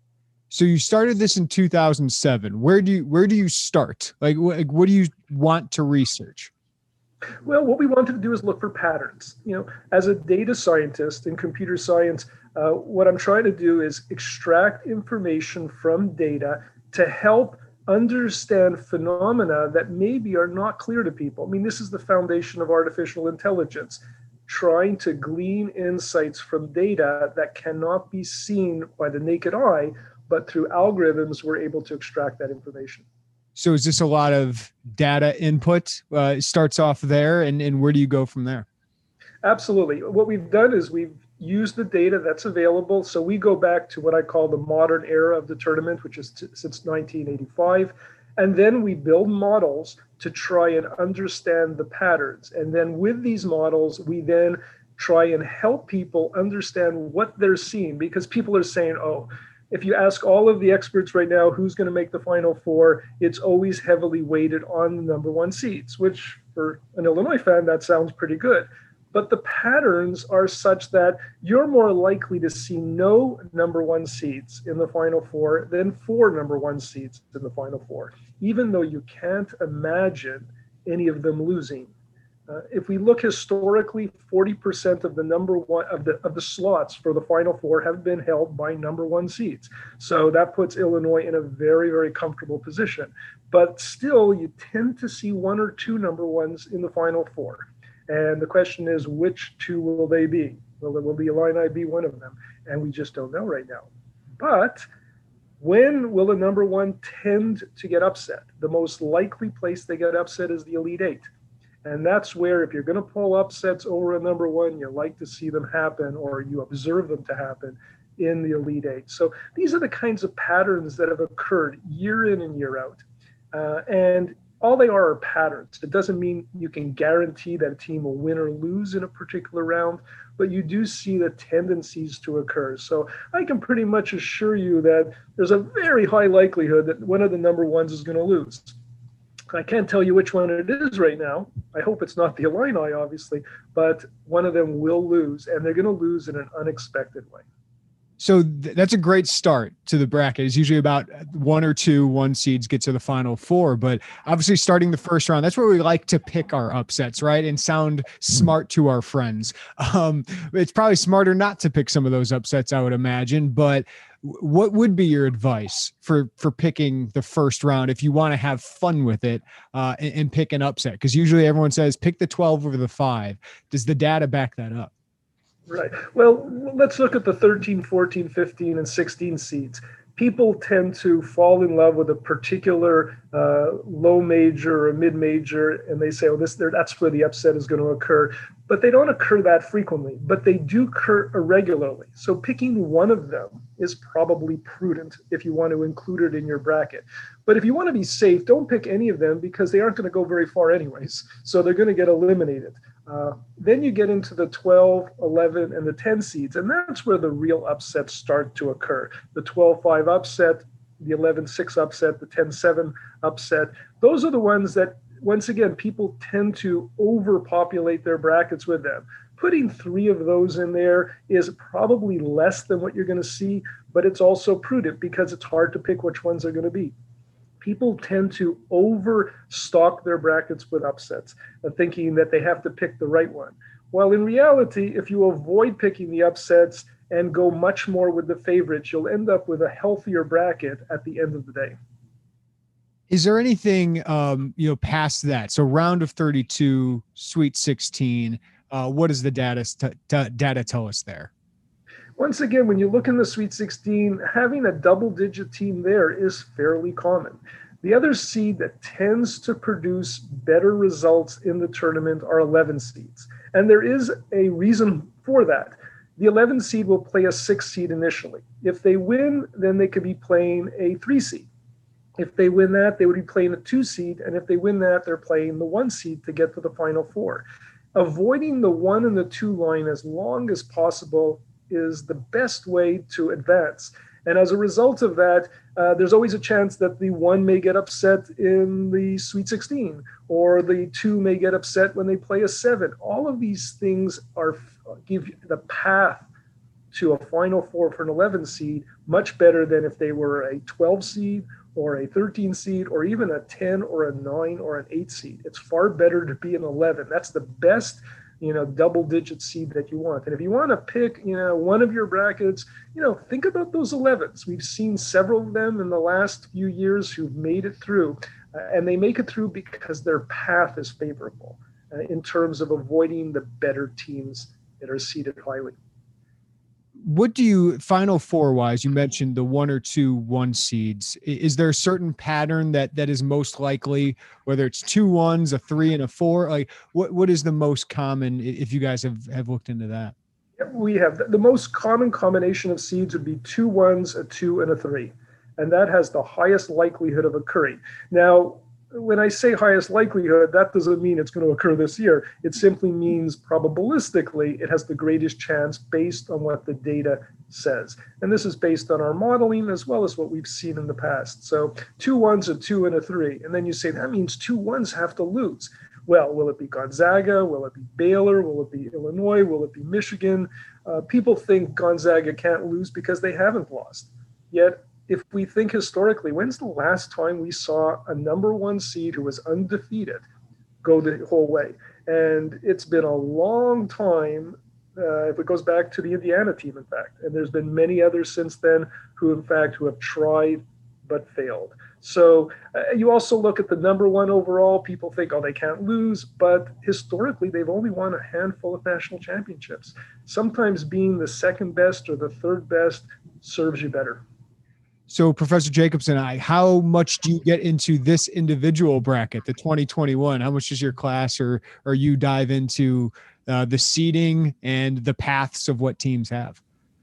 So you started this in two thousand seven. Where do you, where do you start? Like, wh- what do you want to research? Well, what we wanted to do is look for patterns. You know, as a data scientist in computer science, uh, what I'm trying to do is extract information from data to help understand phenomena that maybe are not clear to people. I mean, this is the foundation of artificial intelligence, trying to glean insights from data that cannot be seen by the naked eye, but through algorithms, we're able to extract that information. So is this a lot of data input? Uh, it starts off there, and, and where do you go from there? Absolutely. What we've done is we've used the data that's available. So we go back to what I call the modern era of the tournament, which is t- since nineteen eighty-five. And then we build models to try and understand the patterns. And then with these models, we then try and help people understand what they're seeing, because people are saying, oh, if you ask all of the experts right now who's going to make the Final Four, it's always heavily weighted on the number one seeds, which for an Illinois fan, that sounds pretty good. But the patterns are such that you're more likely to see no number one seeds in the Final Four than four number one seeds in the Final Four, even though you can't imagine any of them losing. Uh, if we look historically, forty percent of the number one of the of the slots for the Final Four have been held by number one seeds. So that puts Illinois in a very, very comfortable position. But still, you tend to see one or two number ones in the Final Four. And the question is, which two will they be? Will, will the Illini be one of them? And we just don't know right now. But When will the number one tend to get upset? The most likely place they get upset is the Elite Eight. And that's where, if you're going to pull upsets over a number one, you like to see them happen, or you observe them to happen in the Elite Eight. So these are the kinds of patterns that have occurred year in and year out. Uh, and all they are are patterns. It doesn't mean you can guarantee that a team will win or lose in a particular round, but you do see the tendencies to occur. So I can pretty much assure you that there's a very high likelihood that one of the number ones is going to lose. I can't tell you which one it is right now. I hope it's not the Illini, obviously, but one of them will lose, and they're going to lose in an unexpected way. So th- that's a great start to the bracket. It's usually about one or two one seeds get to the final four, but obviously starting the first round, that's where we like to pick our upsets, right? And sound smart to our friends. Um, it's probably smarter not to pick some of those upsets, I would imagine, but what would be your advice for, for picking the first round if you want to have fun with it uh, and, and pick an upset? Because usually everyone says pick the twelve over the five. Does the data back that up? Right. Well, let's look at the thirteen, fourteen, fifteen, and sixteen seeds. People tend to fall in love with a particular uh, low major or mid major, and they say, "Oh, this there, that's where the upset is going to occur." But they don't occur that frequently, but they do occur irregularly. So picking one of them is probably prudent if you want to include it in your bracket. But if you want to be safe, don't pick any of them because they aren't going to go very far anyways. So they're going to get eliminated. Uh, then you get into the twelve, eleven, and the ten seeds, and that's where the real upsets start to occur. The twelve five upset, the eleven six upset, the ten seven upset. Those are the ones that, once again, people tend to overpopulate their brackets with them. Putting three of those in there is probably less than what you're going to see, but it's also prudent because it's hard to pick which ones are going to be. People tend to overstock their brackets with upsets, uh, thinking that they have to pick the right one. While in reality, if you avoid picking the upsets and go much more with the favorites, you'll end up with a healthier bracket at the end of the day. Is there anything, um, you know, past that? So round of thirty-two, Sweet sixteen, uh, what does the data, t- t- data tell us there? Once again, when you look in the Sweet sixteen, having a double-digit team there is fairly common. The other seed that tends to produce better results in the tournament are eleven seeds. And there is a reason for that. The eleven seed will play a six seed initially. If they win, then they could be playing a three seed. If they win that, they would be playing a two seed. And if they win that, they're playing the one seed to get to the final four. Avoiding the one and the two line as long as possible is the best way to advance. And as a result of that, uh, there's always a chance that the one may get upset in the Sweet sixteen, or the two may get upset when they play a seven. All of these things are give you the path to a Final Four for an eleven seed much better than if they were a twelve seed or a thirteen seed or even a ten or a nine or an eight seed. It's far better to be an eleven. That's the best, you know, double digit seed that you want. And if you want to pick, you know, one of your brackets, you know, think about those elevens. We've seen several of them in the last few years who've made it through, uh, and they make it through because their path is favorable uh, in terms of avoiding the better teams that are seeded highly. What do you, Final Four wise, you mentioned the one or two one seeds. Is there a certain pattern that that is most likely, whether it's two ones, a three and a four? Like what, what is the most common, if you guys have, have looked into that? We have the most common combination of seeds would be two ones, a two and a three. And that has the highest likelihood of occurring. Now, when I say highest likelihood, that doesn't mean it's going to occur this year. It simply means probabilistically it has the greatest chance based on what the data says. And this is based on our modeling as well as what we've seen in the past. So two ones, a two, and a three. And then you say, that means two ones have to lose. Well, will it be Gonzaga? Will it be Baylor? Will it be Illinois? Will it be Michigan? Uh, people think Gonzaga can't lose because they haven't lost. Yet, if we think historically, when's the last time we saw a number one seed who was undefeated go the whole way? And it's been a long time, uh, if it goes back to the Indiana team, in fact. And there's been many others since then who, in fact, who have tried but failed. So uh, you also look at the number one overall. People think, oh, they can't lose. But historically, they've only won a handful of national championships. Sometimes being the second best or the third best serves you better. So, Professor Jacobs and I, how much do you get into this individual bracket, the twenty twenty-one? How much does your class or or you dive into uh, the seeding and the paths of what teams have?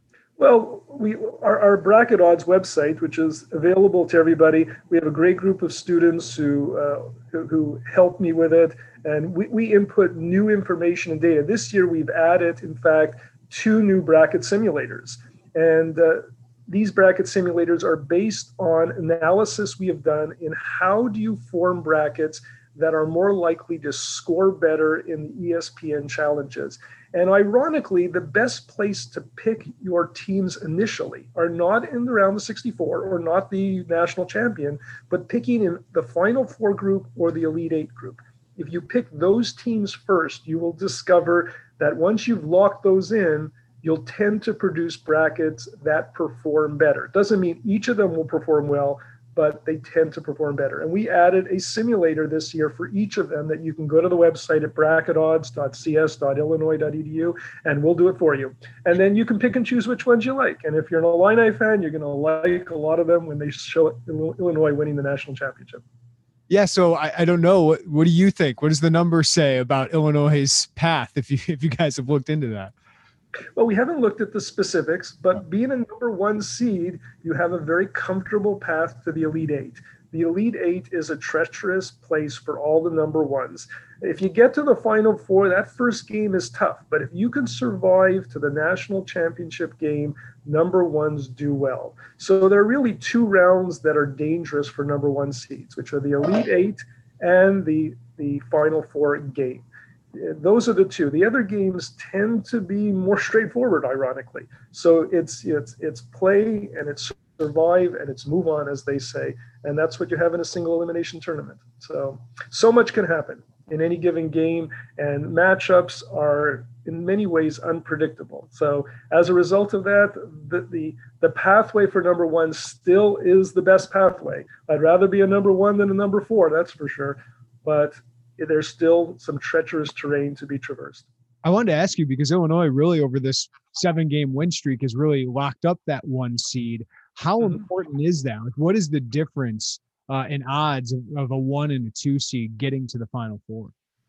Well, we our, our Bracket Odds website, which is available to everybody. We have a great group of students who uh, who, who help me with it, and we, we input new information and data. This year, we've added, in fact, two new bracket simulators, and uh, these bracket simulators are based on analysis we have done in how do you form brackets that are more likely to score better in the E S P N challenges. And ironically, the best place to pick your teams initially are not in the round of sixty-four or not the national champion, but picking in the Final Four group or the Elite Eight group. If you pick those teams first, you will discover that once you've locked those in, you'll tend to produce brackets that perform better. Doesn't mean each of them will perform well, but they tend to perform better. And we added a simulator this year for each of them that you can go to the website at bracket odds dot c s dot illinois dot e d u, and we'll do it for you. And then you can pick and choose which ones you like. And if you're an Illini fan, you're going to like a lot of them when they show Illinois winning the national championship. Yeah, so I, I don't know. What, what do you think? What does the number say about Illinois' path, if you if you guys have looked into that? Well, we haven't looked at the specifics, but being a number one seed, you have a very comfortable path to the Elite Eight. The Elite Eight is a treacherous place for all the number ones. If you get to the Final Four, that first game is tough. But if you can survive to the national championship game, number ones do well. So there are really two rounds that are dangerous for number one seeds, which are the Elite Eight and the, the Final Four game. Those are the two. The other games tend to be more straightforward, ironically. So it's it's it's play and it's survive and it's move on, as they say. And that's what you have in a single elimination tournament. So so much can happen in any given game, and matchups are in many ways unpredictable. So as a result of that, the the, the pathway for number one still is the best pathway. I'd rather be a number one than a number four, that's for sure. But there's still some treacherous terrain to be traversed. I wanted to ask you, because Illinois really over this seven game win streak has really locked up that one seed. How mm-hmm. important is that? Like, what is the difference uh, in odds of, of a one and a two seed getting to the Final Four?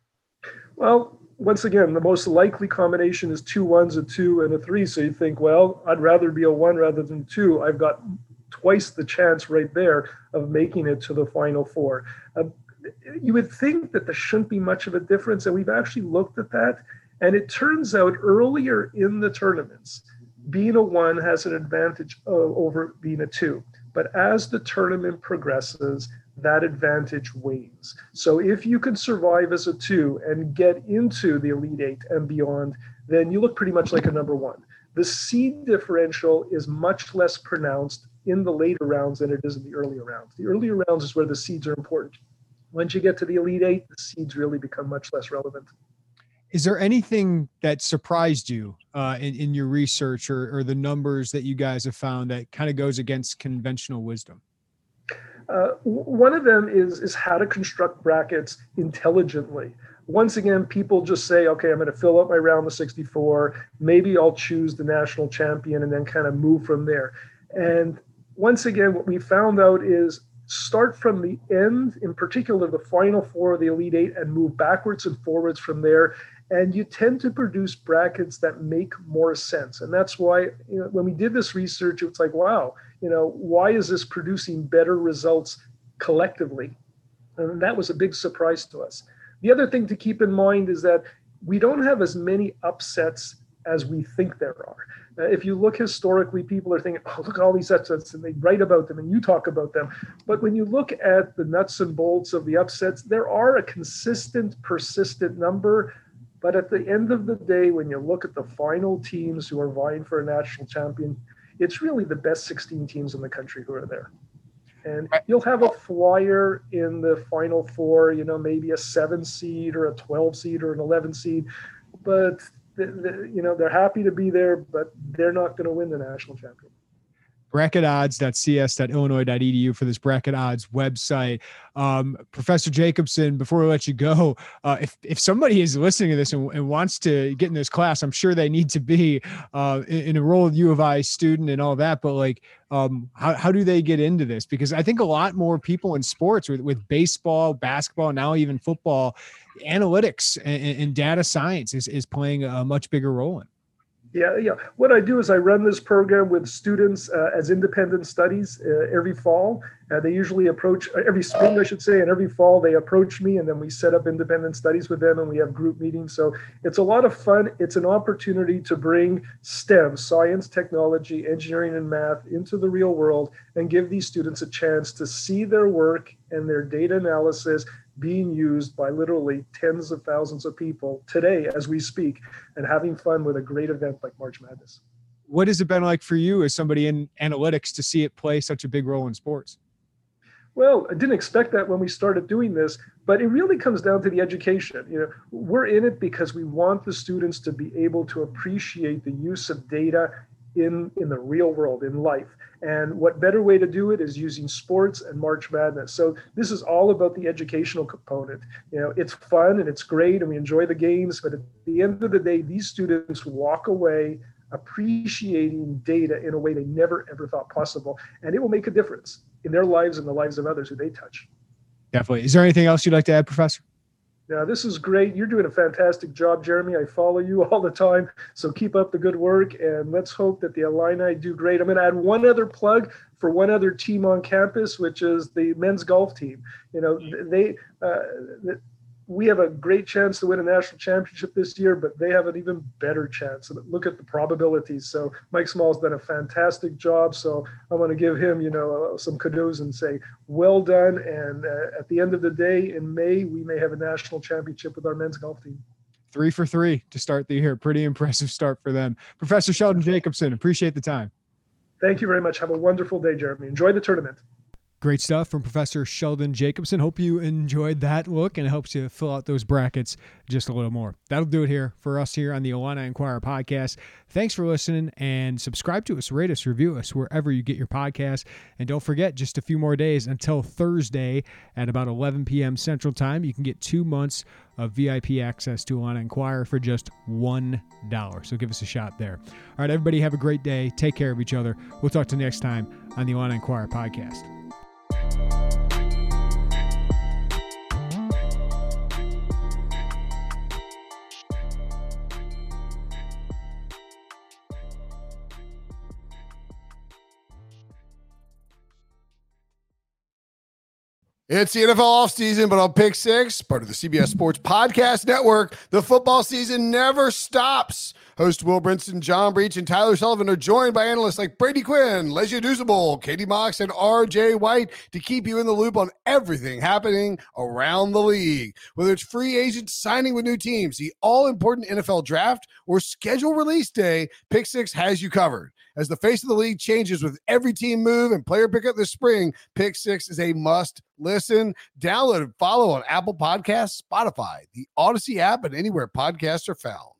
Well, once again, the most likely combination is two ones, a two, and a three. So you think, well, I'd rather be a one rather than two. I've got twice the chance right there of making it to the Final Four. Uh, You would think that there shouldn't be much of a difference, and we've actually looked at that. And it turns out earlier in the tournaments, being a one has an advantage uh, over being a two. But as the tournament progresses, that advantage wanes. So if you can survive as a two and get into the Elite Eight and beyond, then you look pretty much like a number one. The seed differential is much less pronounced in the later rounds than it is in the earlier rounds. The earlier rounds is where the seeds are important. Once you get to the Elite Eight, the seeds really become much less relevant. Is there anything that surprised you uh, in, in your research or, or the numbers that you guys have found that kind of goes against conventional wisdom? Uh, one of them is, is how to construct brackets intelligently. Once again, people just say, okay, I'm going to fill up my round of sixty-four. Maybe I'll choose the national champion and then kind of move from there. And once again, what we found out is start from the end, in particular the Final Four of the Elite Eight, and move backwards and forwards from there. And you tend to produce brackets that make more sense. And that's why, you know, when we did this research, it's like, wow, you know, why is this producing better results collectively? And that was a big surprise to us. The other thing to keep in mind is that we don't have as many upsets as we think there are. Uh, if you look historically, people are thinking, oh, look at all these upsets, and they write about them and you talk about them. But when you look at the nuts and bolts of the upsets, there are a consistent, persistent number. But at the end of the day, when you look at the final teams who are vying for a national champion, it's really the best sixteen teams in the country who are there. And you'll have a flyer in the Final Four, you know, maybe a seven seed or a twelve seed or an eleven seed. But The, the, you know, they're happy to be there, but they're not going to win the national championship. bracket odds dot c s dot illinois dot e d u for this bracket odds website. Um, Professor Jacobson, before we let you go, uh, if, if somebody is listening to this and, and wants to get in this class, I'm sure they need to be uh, in, in a role of U of I student and all that, but like, um, how, how do they get into this? Because I think a lot more people in sports with, with baseball, basketball, now even football, analytics and, and data science is, is playing a much bigger role in. Yeah, yeah. What I do is I run this program with students uh, as independent studies uh, every fall. Uh, they usually approach every spring, I should say, and every fall they approach me, and then we set up independent studies with them, and we have group meetings. So it's a lot of fun. It's an opportunity to bring STEM, science, technology, engineering, and math into the real world and give these students a chance to see their work and their data analysis being used by literally tens of thousands of people today as we speak, and having fun with a great event like March Madness. What has it been like for you as somebody in analytics to see it play such a big role in sports? Well, I didn't expect that when we started doing this, but it really comes down to the education. You know, we're in it because we want the students to be able to appreciate the use of data in, in the real world, in life. And what better way to do it is using sports and March Madness. So this is all about the educational component. You know, it's fun and it's great and we enjoy the games, but at the end of the day, these students walk away appreciating data in a way they never, ever thought possible. And it will make a difference in their lives and the lives of others who they touch. Definitely. Is there anything else you'd like to add, Professor? Yeah, this is great. You're doing a fantastic job, Jeremy. I follow you all the time. So keep up the good work, and let's hope that the Illini do great. I'm going to add one other plug for one other team on campus, which is the men's golf team. You know, they uh, we have a great chance to win a national championship this year, but they have an even better chance. And look at the probabilities. So Mike Small's done a fantastic job. So I want to give him, you know, some kudos and say, well done. And uh, at the end of the day, in May, we may have a national championship with our men's golf team. Three for three to start the year. Pretty impressive start for them. Professor Sheldon Jacobson, appreciate the time. Thank you very much. Have a wonderful day, Jeremy. Enjoy the tournament. Great stuff from Professor Sheldon Jacobson. Hope you enjoyed that look and it helps you fill out those brackets just a little more. That'll do it here for us here on the Illini Inquirer podcast. Thanks for listening and subscribe to us, rate us, review us wherever you get your podcasts. And don't forget, just a few more days until Thursday at about eleven p.m. Central Time. You can get two months of V I P access to Illini Inquirer for just one dollar. So give us a shot there. All right, everybody have a great day. Take care of each other. We'll talk to you next time on the Illini Inquirer podcast. It's the N F L offseason, but on Pick Six, part of the C B S Sports Podcast Network, the football season never stops. Host Will Brinson, John Breach, and Tyler Sullivan are joined by analysts like Brady Quinn, Lesia Duzable, Katie Mox, and R J White to keep you in the loop on everything happening around the league. Whether it's free agents signing with new teams, the all-important N F L draft, or schedule release day, Pick Six has you covered. As the face of the league changes with every team move and player pickup this spring, Pick Six is a must listen. Download and follow on Apple Podcasts, Spotify, the Odyssey app, and anywhere podcasts are found.